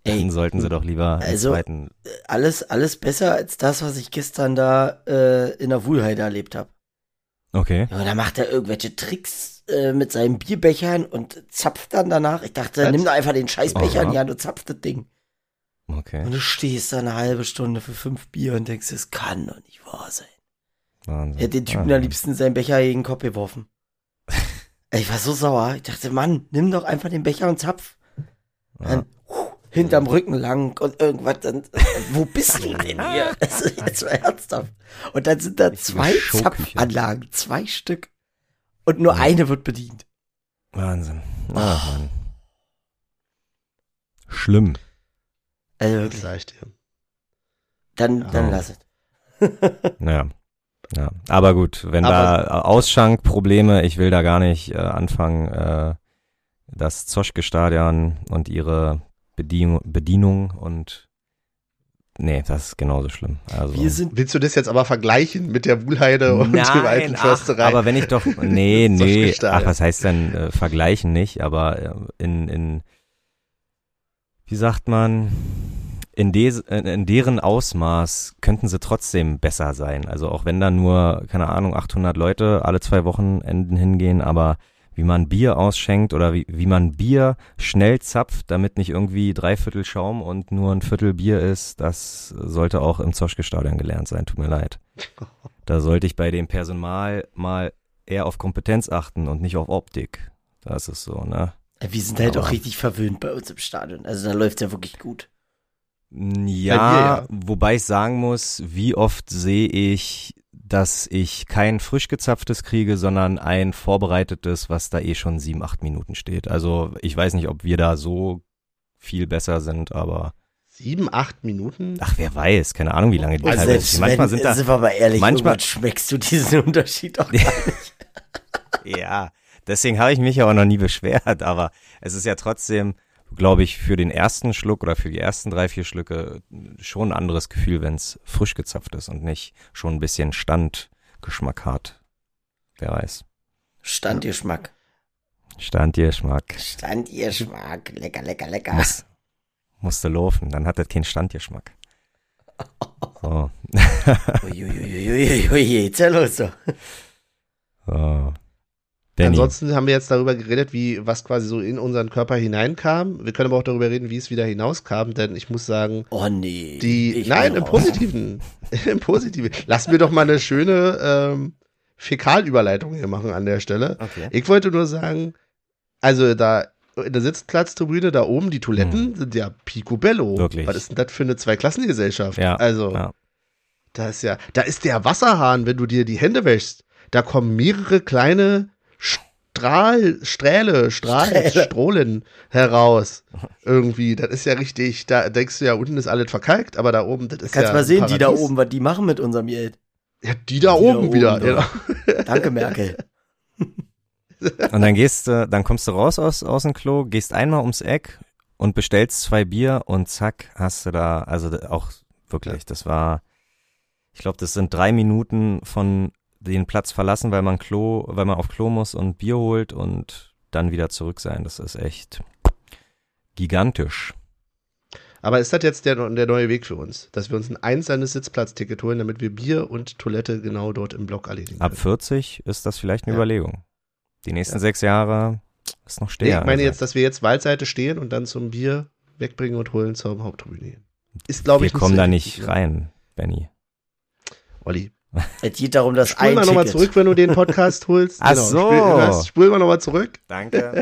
Dann sollten sie doch lieber einen zweiten. Alles besser als das, was ich gestern da in der Wuhlheide erlebt habe. Okay. Ja, da macht er irgendwelche Tricks mit seinen Bierbechern und zapft dann danach. Ich dachte, nimm doch einfach den Scheißbecher in die Hand und zapft das Ding. Okay. Und du stehst da eine halbe Stunde für 5 Bier und denkst, es kann doch nicht wahr sein. Wahnsinn. Er hat den Typen am liebsten seinen Becher gegen den Kopf geworfen. Ich war so sauer. Ich dachte, Mann, nimm doch einfach den Becher und zapf. Dann, hinterm Rücken lang und irgendwas. Dann, wo bist du denn hier? Das ist jetzt mal ernsthaft. Und dann sind da 2 Zapfanlagen, 2 Stück. Und nur eine wird bedient. Wahnsinn. Ach, Mann. Schlimm. Also wirklich. Sag ich dir. Dann lass es. Ja. Aber gut, wenn da Ausschankprobleme, ich will da gar nicht anfangen, das Zoschke-Stadion und ihre Bedienung und nee, das ist genauso schlimm. Also, willst du das jetzt aber vergleichen mit der Wuhlheide und dem alten Försterei? Aber wenn ich doch, nee, was heißt denn vergleichen nicht, aber in wie sagt man, in deren Ausmaß könnten sie trotzdem besser sein. Also auch wenn da nur, keine Ahnung, 800 Leute alle 2 Wochenenden hingehen, aber wie man Bier ausschenkt oder wie man Bier schnell zapft, damit nicht irgendwie 3/4 Schaum und nur 1/4 Bier ist, das sollte auch im Zoschke-Stadion gelernt sein, tut mir leid. Da sollte ich bei dem Personal mal eher auf Kompetenz achten und nicht auf Optik. Das ist so, ne? Wir sind halt auch richtig verwöhnt bei uns im Stadion. Also da läuft's ja wirklich gut. Ja, wobei ich sagen muss, wie oft sehe ich, dass ich kein frisch gezapftes kriege, sondern ein vorbereitetes, was da schon 7-8 Minuten steht. Also ich weiß nicht, ob wir da so viel besser sind, aber 7-8 Minuten? Ach, wer weiß, keine Ahnung, wie lange die teilweise sind. Manchmal sind wir mal ehrlich, manchmal schmeckst du diesen Unterschied auch gar nicht. Ja, deswegen habe ich mich ja auch noch nie beschwert, aber es ist ja trotzdem, glaube ich, für den ersten Schluck oder für die ersten 3-4 Schlücke schon ein anderes Gefühl, wenn es frisch gezapft ist und nicht schon ein bisschen Standgeschmack hat. Wer weiß. Standgeschmack. Lecker. Musste laufen, dann hat das keinen Standgeschmack. So. Uiuiuiui, jetzt ja los so. So. Ansonsten haben wir jetzt darüber geredet, was quasi so in unseren Körper hineinkam. Wir können aber auch darüber reden, wie es wieder hinauskam, denn ich muss sagen, im Positiven. Im Positiven. Lass mir doch mal eine schöne Fäkalüberleitung hier machen an der Stelle. Okay. Ich wollte nur sagen, also da in der Sitzplatztribüne da oben, die Toiletten sind ja picobello. Wirklich? Was ist denn das für eine Zweiklassengesellschaft? Ja. Also, ja. da ist der Wasserhahn, wenn du dir die Hände wäschst, da kommen mehrere kleine Strählen heraus. Irgendwie, das ist ja richtig, da denkst du ja, unten ist alles verkalkt, aber da oben, das ist Kannst ja mal sehen, Paradies. die da oben, was die machen mit unserem Geld. Ja, die da oben wieder. Genau. Danke, Merkel. Und dann kommst du raus aus dem Klo, gehst einmal ums Eck und bestellst 2 Bier und zack, hast du da, also auch wirklich, das war, ich glaube, das sind 3 Minuten von den Platz verlassen, weil man auf Klo muss und Bier holt und dann wieder zurück sein. Das ist echt gigantisch. Aber ist das jetzt der neue Weg für uns, dass wir uns ein einzelnes Sitzplatzticket holen, damit wir Bier und Toilette genau dort im Block erledigen können? Ab 40 ist das vielleicht eine Überlegung. Die nächsten 6 Jahre ist noch stehen. Ich meine jetzt, dass wir jetzt Waldseite stehen und dann zum Bier wegbringen und holen zur Haupttribüne gehen. Ist, glaube ich, wir kommen da nicht rein, Benny. Olli. Es geht darum, dass Spul mal nochmal zurück, wenn du den Podcast holst. Ach so. Spul mal nochmal zurück. Danke.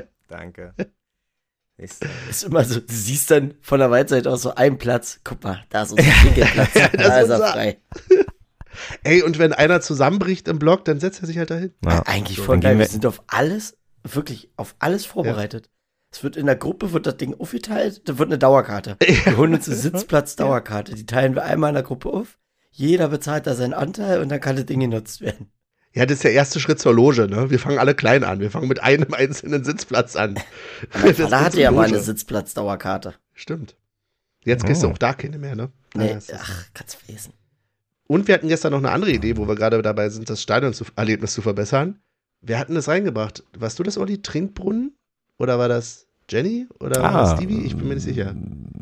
Ist immer so, du siehst dann von der Waldseite aus so einen Platz. Guck mal, da ist unser Ticketplatz. Da ist er frei. Ey, und wenn einer zusammenbricht im Block, dann setzt er sich halt dahin. Ja, eigentlich voll geil. Wir sind auf alles vorbereitet. Es wird in der Gruppe, wird das Ding aufgeteilt, da wird eine Dauerkarte. Wir holen uns eine Sitzplatz-Dauerkarte. Die teilen wir einmal in der Gruppe auf. Jeder bezahlt da seinen Anteil und dann kann das Ding genutzt werden. Ja, das ist der erste Schritt zur Loge, ne? Wir fangen alle klein an. Wir fangen mit einem einzelnen Sitzplatz an. Da hatte ja mal eine Sitzplatz-Dauerkarte. Stimmt. Jetzt kriegst du auch da keine mehr, ne? Nee, kannst vergessen. Und wir hatten gestern noch eine andere Idee, wo wir gerade dabei sind, das Stadionerlebnis zu verbessern. Wer hat denn das reingebracht? Warst du das, Olli? Trinkbrunnen? Oder war das Jenny? Oder war das Stevie? Ich bin mir nicht sicher.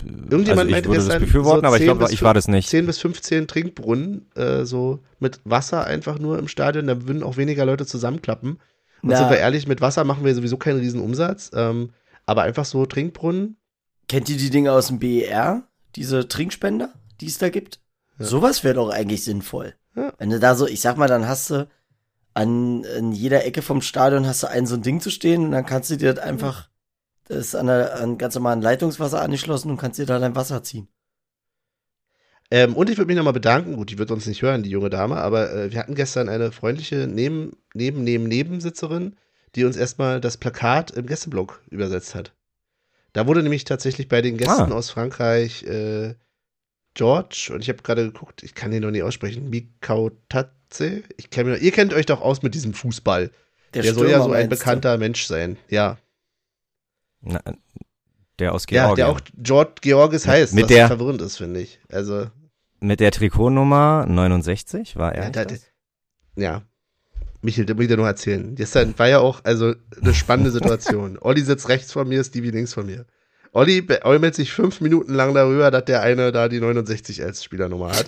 Irgendjemand ich meinte würde das gestern befürworten, so aber ich 10 glaube, bis ich war das nicht. 10 bis 15 Trinkbrunnen, so mit Wasser einfach nur im Stadion, da würden auch weniger Leute zusammenklappen. Und sind wir ehrlich, mit Wasser machen wir sowieso keinen riesen Umsatz, aber einfach so Trinkbrunnen. Kennt ihr die Dinge aus dem BER? Diese Trinkspender, die es da gibt? Ja. Sowas wäre doch eigentlich sinnvoll. Ja. Wenn du da so, ich sag mal, dann hast du an jeder Ecke vom Stadion hast du so ein Ding zu stehen und dann kannst du dir das einfach, das ist an ganz normalen Leitungswasser angeschlossen und kannst dir da dein Wasser ziehen. Und ich würde mich nochmal bedanken, gut, die wird uns nicht hören, die junge Dame, aber wir hatten gestern eine freundliche Nebensitzerin, die uns erstmal das Plakat im Gästeblock übersetzt hat. Da wurde nämlich tatsächlich bei den Gästen aus Frankreich George, und ich habe gerade geguckt, ich kann den noch nicht aussprechen, Mikautatze. Ihr kennt euch doch aus mit diesem Fußball. Der soll ja so ein bekannter Mensch sein, ja. Na, der aus Georgien. Ja, der auch Georgis heißt, mit was der, verwirrend ist, finde ich. Also, mit der Trikotnummer 69 war er. Ja, Michael, da will ich dir nur erzählen. Gestern war ja auch eine spannende Situation. Olli sitzt rechts von mir, Stevie links von mir. Olli beäumelt sich 5 Minuten lang darüber, dass der eine da die 69 als Spielernummer hat.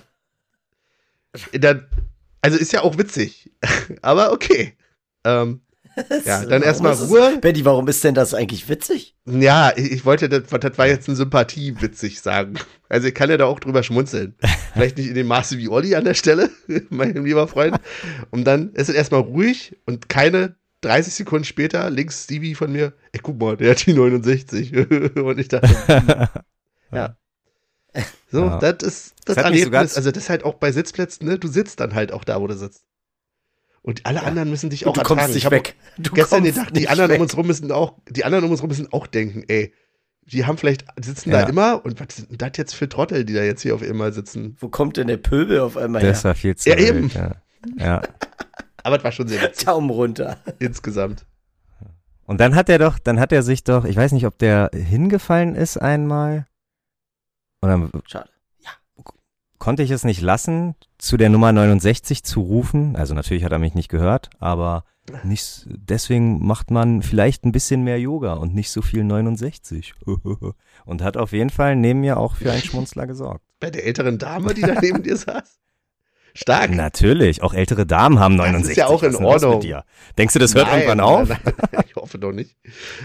Also ist ja auch witzig, aber okay. Ja, dann erstmal Ruhe. Benny, warum ist denn das eigentlich witzig? Ja, ich wollte, das war jetzt eine Sympathie witzig sagen. Also ich kann ja da auch drüber schmunzeln. Vielleicht nicht in dem Maße wie Olli an der Stelle, mein lieber Freund. Und dann ist es erstmal ruhig und keine 30 Sekunden später links Stevie von mir, ey, guck mal, der hat die 69. Und ich dachte, ja. So, ja. Das ist das Erlebnis. Also das ist halt auch bei Sitzplätzen, ne? Du sitzt dann halt auch da, wo du sitzt. Und alle anderen müssen dich auch ertragen. Du kommst nicht weg. Gestern gedacht, die anderen um uns rum müssen auch denken, ey, die haben sitzen da immer, und was sind denn das jetzt für Trottel, die da jetzt hier auf einmal sitzen? Wo kommt denn der Pöbel auf einmal her? Das war viel zu wild, eben. Ja. Aber es war schon sehr witzig. Daumen runter. Insgesamt. Und dann hat er sich doch, ich weiß nicht, ob der hingefallen ist einmal. Oder schade. Ja. Konnte ich es nicht lassen, zu der Nummer 69 zu rufen. Also natürlich hat er mich nicht gehört, aber deswegen macht man vielleicht ein bisschen mehr Yoga und nicht so viel 69. Und hat auf jeden Fall neben mir auch für einen Schmunzler gesorgt. Bei der älteren Dame, die da neben dir saß? Stark. Natürlich, auch ältere Damen haben 69. Das ist ja auch in Ordnung. Mit dir? Denkst du, das hört irgendwann auf? Nein. Ich hoffe doch nicht.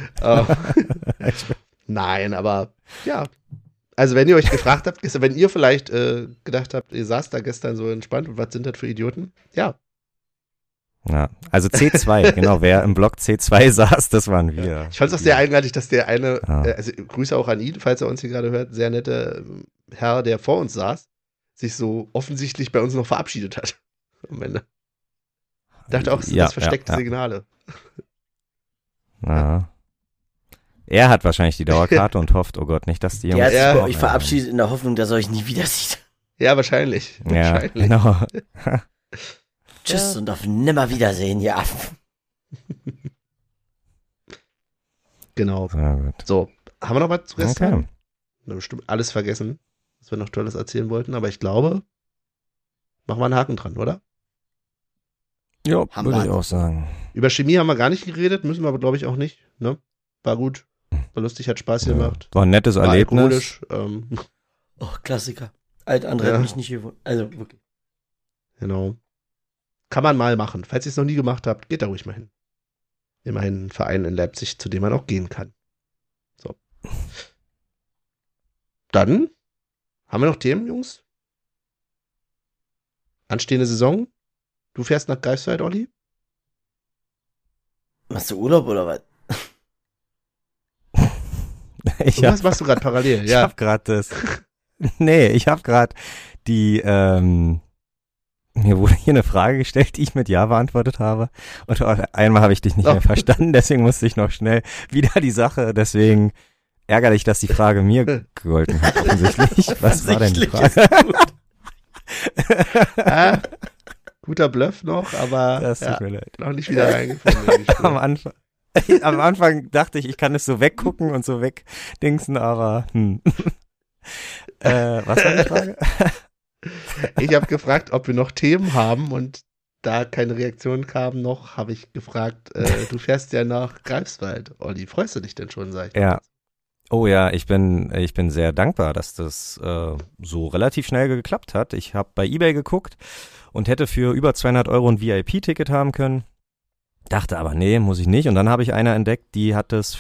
Nein, aber ja. Also wenn ihr euch gefragt habt, wenn ihr vielleicht gedacht habt, ihr saßt da gestern so entspannt und was sind das für Idioten? Ja. Ja, also C2, genau, wer im Block C2 saß, das waren wir. Ja. Ich fand es auch sehr eigenartig, dass der eine, also Grüße auch an ihn, falls er uns hier gerade hört, sehr nette Herr, der vor uns saß, sich so offensichtlich bei uns noch verabschiedet hat. Am Ende. Ich dachte auch, das sind versteckte Signale. Ja. Er hat wahrscheinlich die Dauerkarte und hofft, oh Gott, nicht, dass die Jungs... Er hat sich bei euch verabschiedet in der Hoffnung, dass er euch nie wieder sieht. Ja, wahrscheinlich. Ja, genau. Tschüss und auf Nimmerwiedersehen, ja. Genau. So, haben wir noch was zu gestern? Okay. Wir haben bestimmt alles vergessen, was wir noch Tolles erzählen wollten, aber ich glaube, machen wir einen Haken dran, oder? Ja, würde ich auch sagen. Über Chemie haben wir gar nicht geredet, müssen wir aber, glaube ich, auch nicht. Ne? War gut, war lustig, hat Spaß gemacht. War ein nettes Erlebnis. Oh, Klassiker. Alt-André hat mich nicht gewohnt. Also, wirklich. Genau. Kann man mal machen. Falls ihr es noch nie gemacht habt, geht da ruhig mal hin. Immerhin ein Verein in Leipzig, zu dem man auch gehen kann. So. Dann haben wir noch Themen, Jungs? Anstehende Saison? Du fährst nach Greifswald, Olli? Machst du Urlaub oder was? Was machst du gerade parallel? Ich hab gerade das. Nee, ich hab gerade die, mir wurde hier eine Frage gestellt, die ich mit Ja beantwortet habe. Und einmal habe ich dich nicht mehr verstanden, deswegen musste ich noch schnell wieder die Sache, deswegen ärgerlich, dass die Frage mir gegolten hat, offensichtlich. Was war denn die Frage? Guter Bluff noch, aber das tut mir leid. Noch nicht wieder reingefunden. Am Anfang dachte ich kann es so weggucken und so wegdingsen, aber was war die Frage? Ich habe gefragt, ob wir noch Themen haben, und da keine Reaktion kam noch, habe ich gefragt, du fährst ja nach Greifswald. Olli, freust du dich denn schon, sag ich? Ja. Oh ja, ich bin sehr dankbar, dass das so relativ schnell geklappt hat. Ich habe bei eBay geguckt und hätte für über 200 € ein VIP-Ticket haben können. Dachte aber, nee, muss ich nicht. Und dann habe ich eine entdeckt, die hat es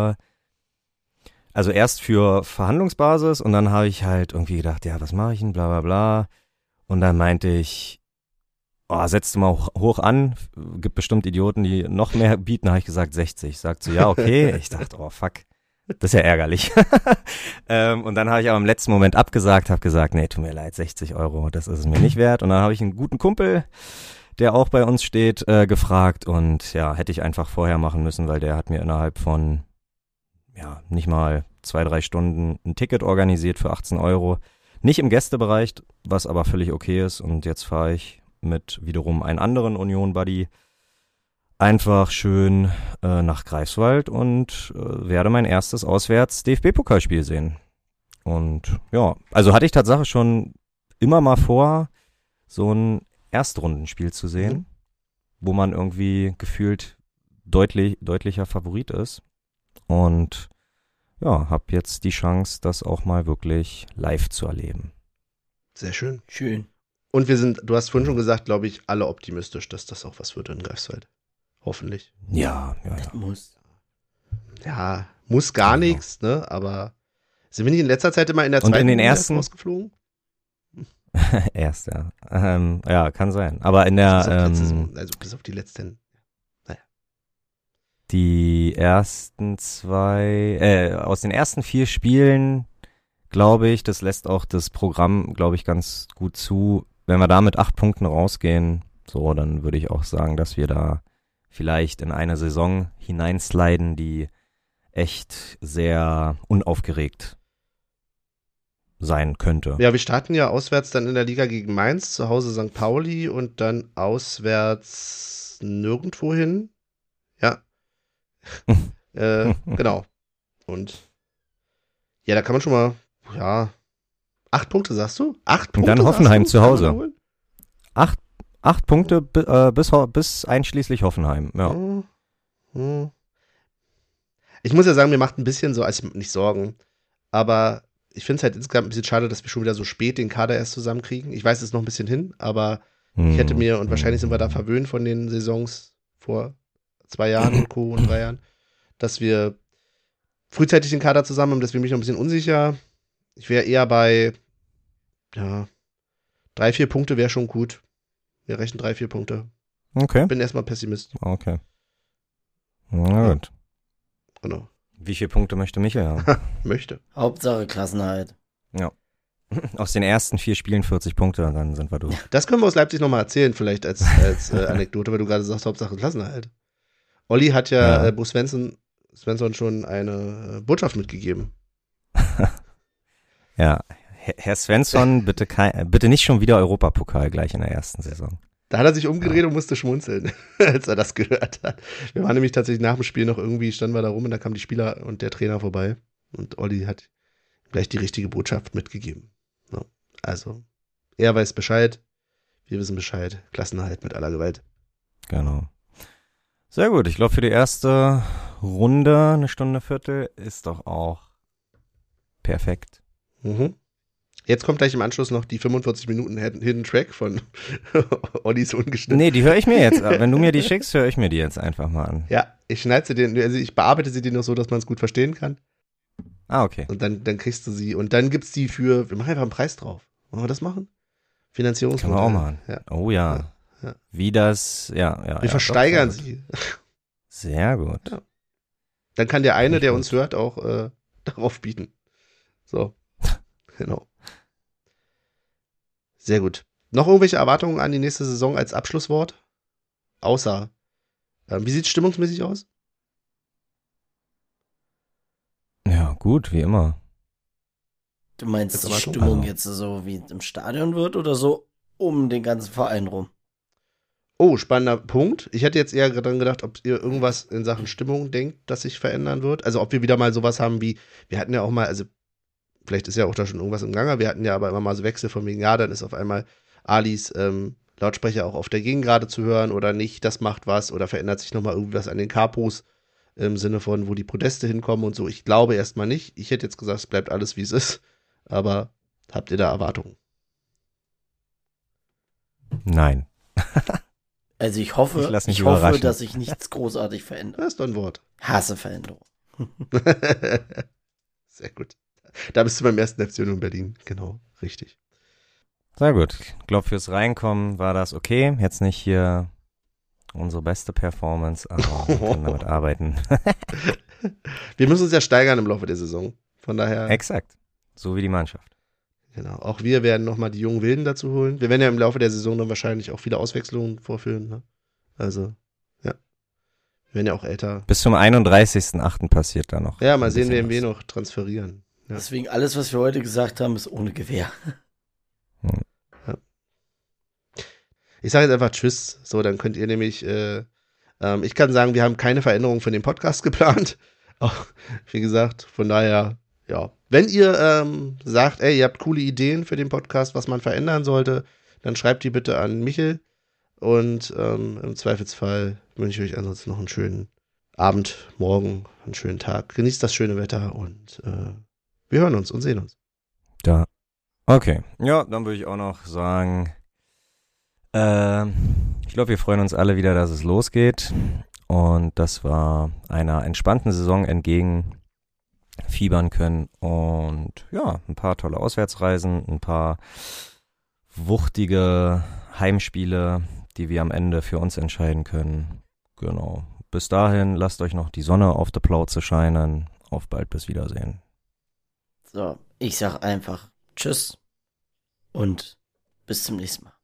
also erst für Verhandlungsbasis und dann habe ich halt irgendwie gedacht, ja, was mache ich denn, bla bla bla. Und dann meinte ich, setz du mal hoch an, gibt bestimmt Idioten, die noch mehr bieten. Habe ich gesagt 60. Sagt sie, ja, okay. Ich dachte, oh fuck, das ist ja ärgerlich. Und dann habe ich aber im letzten Moment abgesagt, habe gesagt, nee, tut mir leid, 60 €, das ist es mir nicht wert. Und dann habe ich einen guten Kumpel, der auch bei uns steht, gefragt und ja, hätte ich einfach vorher machen müssen, weil der hat mir innerhalb von nicht mal 2-3 Stunden ein Ticket organisiert für 18 €. Nicht im Gästebereich, was aber völlig okay ist. Und jetzt fahre ich mit wiederum einem anderen Union-Buddy einfach schön nach Greifswald und werde mein erstes Auswärts-DFB-Pokalspiel sehen. Und ja, also hatte ich Tatsache schon immer mal vor, so ein Erstrundenspiel zu sehen, wo man irgendwie gefühlt deutlicher Favorit ist. Und ja, habe jetzt die Chance, das auch mal wirklich live zu erleben. Sehr schön. Schön. Und du hast vorhin schon gesagt, glaube ich, alle optimistisch, dass das auch was wird in Greifswald. Hoffentlich. Ja. Muss. Ja, muss gar nichts, ne? Aber sind wir nicht in letzter Zeit immer in der zweiten und in den Liga ersten rausgeflogen? Erst, ja. Ja, kann sein. Aber in der Also bis auf die letzten. Die ersten aus den ersten 4 Spielen, glaube ich, das lässt auch das Programm, glaube ich, ganz gut zu. Wenn wir da mit 8 Punkten rausgehen, so, dann würde ich auch sagen, dass wir da vielleicht in eine Saison hineinsliden, die echt sehr unaufgeregt sein könnte. Ja, wir starten ja auswärts dann in der Liga gegen Mainz, zu Hause St. Pauli und dann auswärts nirgendwo hin. Ja. Genau. Und ja, da kann man schon mal, 8 Punkte, sagst du? 8 Punkte. Und dann Hoffenheim zu Hause. Holen? 8 Punkte bis einschließlich Hoffenheim, ja. Ich muss ja sagen, mir macht ein bisschen so, also nicht Sorgen, aber ich finde es halt insgesamt ein bisschen schade, dass wir schon wieder so spät den Kader erst zusammenkriegen. Ich weiß, es ist noch ein bisschen hin, aber ich hätte mir, und wahrscheinlich sind wir da verwöhnt von den Saisons vor 2 Jahren und Co. und 3 Jahren, dass wir frühzeitig den Kader zusammen haben, deswegen bin ich noch ein bisschen unsicher. Ich wäre eher bei, 3-4 Punkte wäre schon gut. Wir rechnen 3-4 Punkte. Okay. Bin erstmal Pessimist. Okay. Na gut. Genau. Wie viele Punkte möchte Michael haben? Möchte. Hauptsache Klassenheit. Ja. Aus den ersten 4 Spielen 40 Punkte und dann sind wir durch. Das können wir aus Leipzig nochmal erzählen, vielleicht als Anekdote, weil du gerade sagst, Hauptsache Klassenerhalt. Olli hat ja Bo Svensson schon eine Botschaft mitgegeben. Ja, Herr Svensson, bitte nicht schon wieder Europapokal gleich in der ersten Saison. Da hat er sich umgedreht und musste schmunzeln, als er das gehört hat. Wir waren nämlich tatsächlich nach dem Spiel noch irgendwie, standen wir da rum und da kamen die Spieler und der Trainer vorbei und Olli hat gleich die richtige Botschaft mitgegeben. Ja, also, er weiß Bescheid, wir wissen Bescheid, Klassenerhalt mit aller Gewalt. Genau. Sehr gut, ich glaube für die erste Runde, 1 Stunde, Viertel, ist doch auch perfekt. Mhm. Jetzt kommt gleich im Anschluss noch die 45 Minuten Hidden Track von Ollis ungeschnitten. Nee, die höre ich mir jetzt. Wenn du mir die schickst, höre ich mir die jetzt einfach mal an. Ja, ich schneide sie dir, also ich bearbeite sie dir noch so, dass man es gut verstehen kann. Ah, okay. Und dann kriegst du sie und dann gibt's die wir machen einfach einen Preis drauf. Wollen wir das machen? Finanzierungsmodell. Können wir auch machen. Ja. Oh ja. Ja. Wie das, ja. Wir versteigern doch, sie. Sehr gut. Ja. Dann kann der eine, der uns hört, auch darauf bieten. So. Genau. Sehr gut. Noch irgendwelche Erwartungen an die nächste Saison als Abschlusswort? Außer, wie sieht es stimmungsmäßig aus? Ja, gut, wie immer. Du meinst die Erwartung? Stimmung jetzt so, wie es im Stadion wird oder so um den ganzen Verein rum? Oh, spannender Punkt. Ich hätte jetzt eher dran gedacht, ob ihr irgendwas in Sachen Stimmung denkt, das sich verändern wird. Also ob wir wieder mal sowas haben wie, wir hatten ja auch mal, also vielleicht ist ja auch da schon irgendwas im Gange, wir hatten ja aber immer mal so Wechsel von wegen, ja, dann ist auf einmal Alis Lautsprecher auch auf der Gegengrade zu hören oder nicht, das macht was oder verändert sich nochmal irgendwas an den Kapos. im Sinne von, wo die Podeste hinkommen und so. Ich glaube erstmal nicht. Ich hätte jetzt gesagt, es bleibt alles, wie es ist. Aber habt ihr da Erwartungen? Nein. Also ich hoffe, dass sich nichts großartig verändert. Das ist doch ein Wort. Hasse Veränderung. Sehr gut. Da bist du beim ersten FC in Berlin. Genau, richtig. Sehr gut. Ich glaube, fürs Reinkommen war das okay. Jetzt nicht hier unsere beste Performance, aber wir können damit arbeiten. Wir müssen uns ja steigern im Laufe der Saison. Von daher. Exakt. So wie die Mannschaft. Genau. Auch wir werden nochmal die jungen Wilden dazu holen. Wir werden ja im Laufe der Saison dann wahrscheinlich auch viele Auswechslungen vorführen. Ne? Also, ja. Wir werden ja auch älter. Bis zum 31.08. passiert da noch. Ja, mal sehen, wen wir noch transferieren. Ja. Deswegen alles, was wir heute gesagt haben, ist ohne Gewehr. Ja. Ich sage jetzt einfach Tschüss. So, dann könnt ihr nämlich, ich kann sagen, wir haben keine Veränderung für den Podcast geplant. Auch, wie gesagt, von daher, ja. Wenn ihr sagt, ey, ihr habt coole Ideen für den Podcast, was man verändern sollte, dann schreibt die bitte an Michel. Und im Zweifelsfall wünsche ich euch ansonsten noch einen schönen Abend, morgen, einen schönen Tag. Genießt das schöne Wetter und wir hören uns und sehen uns. Da. Okay. Ja, dann würde ich auch noch sagen, ich glaube, wir freuen uns alle wieder, dass es losgeht. Und dass wir einer entspannten Saison entgegenfiebern können. Und ja, ein paar tolle Auswärtsreisen, ein paar wuchtige Heimspiele, die wir am Ende für uns entscheiden können. Genau. Bis dahin, lasst euch noch die Sonne auf der Plauze scheinen. Auf bald, bis Wiedersehen. So, ich sag einfach Tschüss und bis zum nächsten Mal.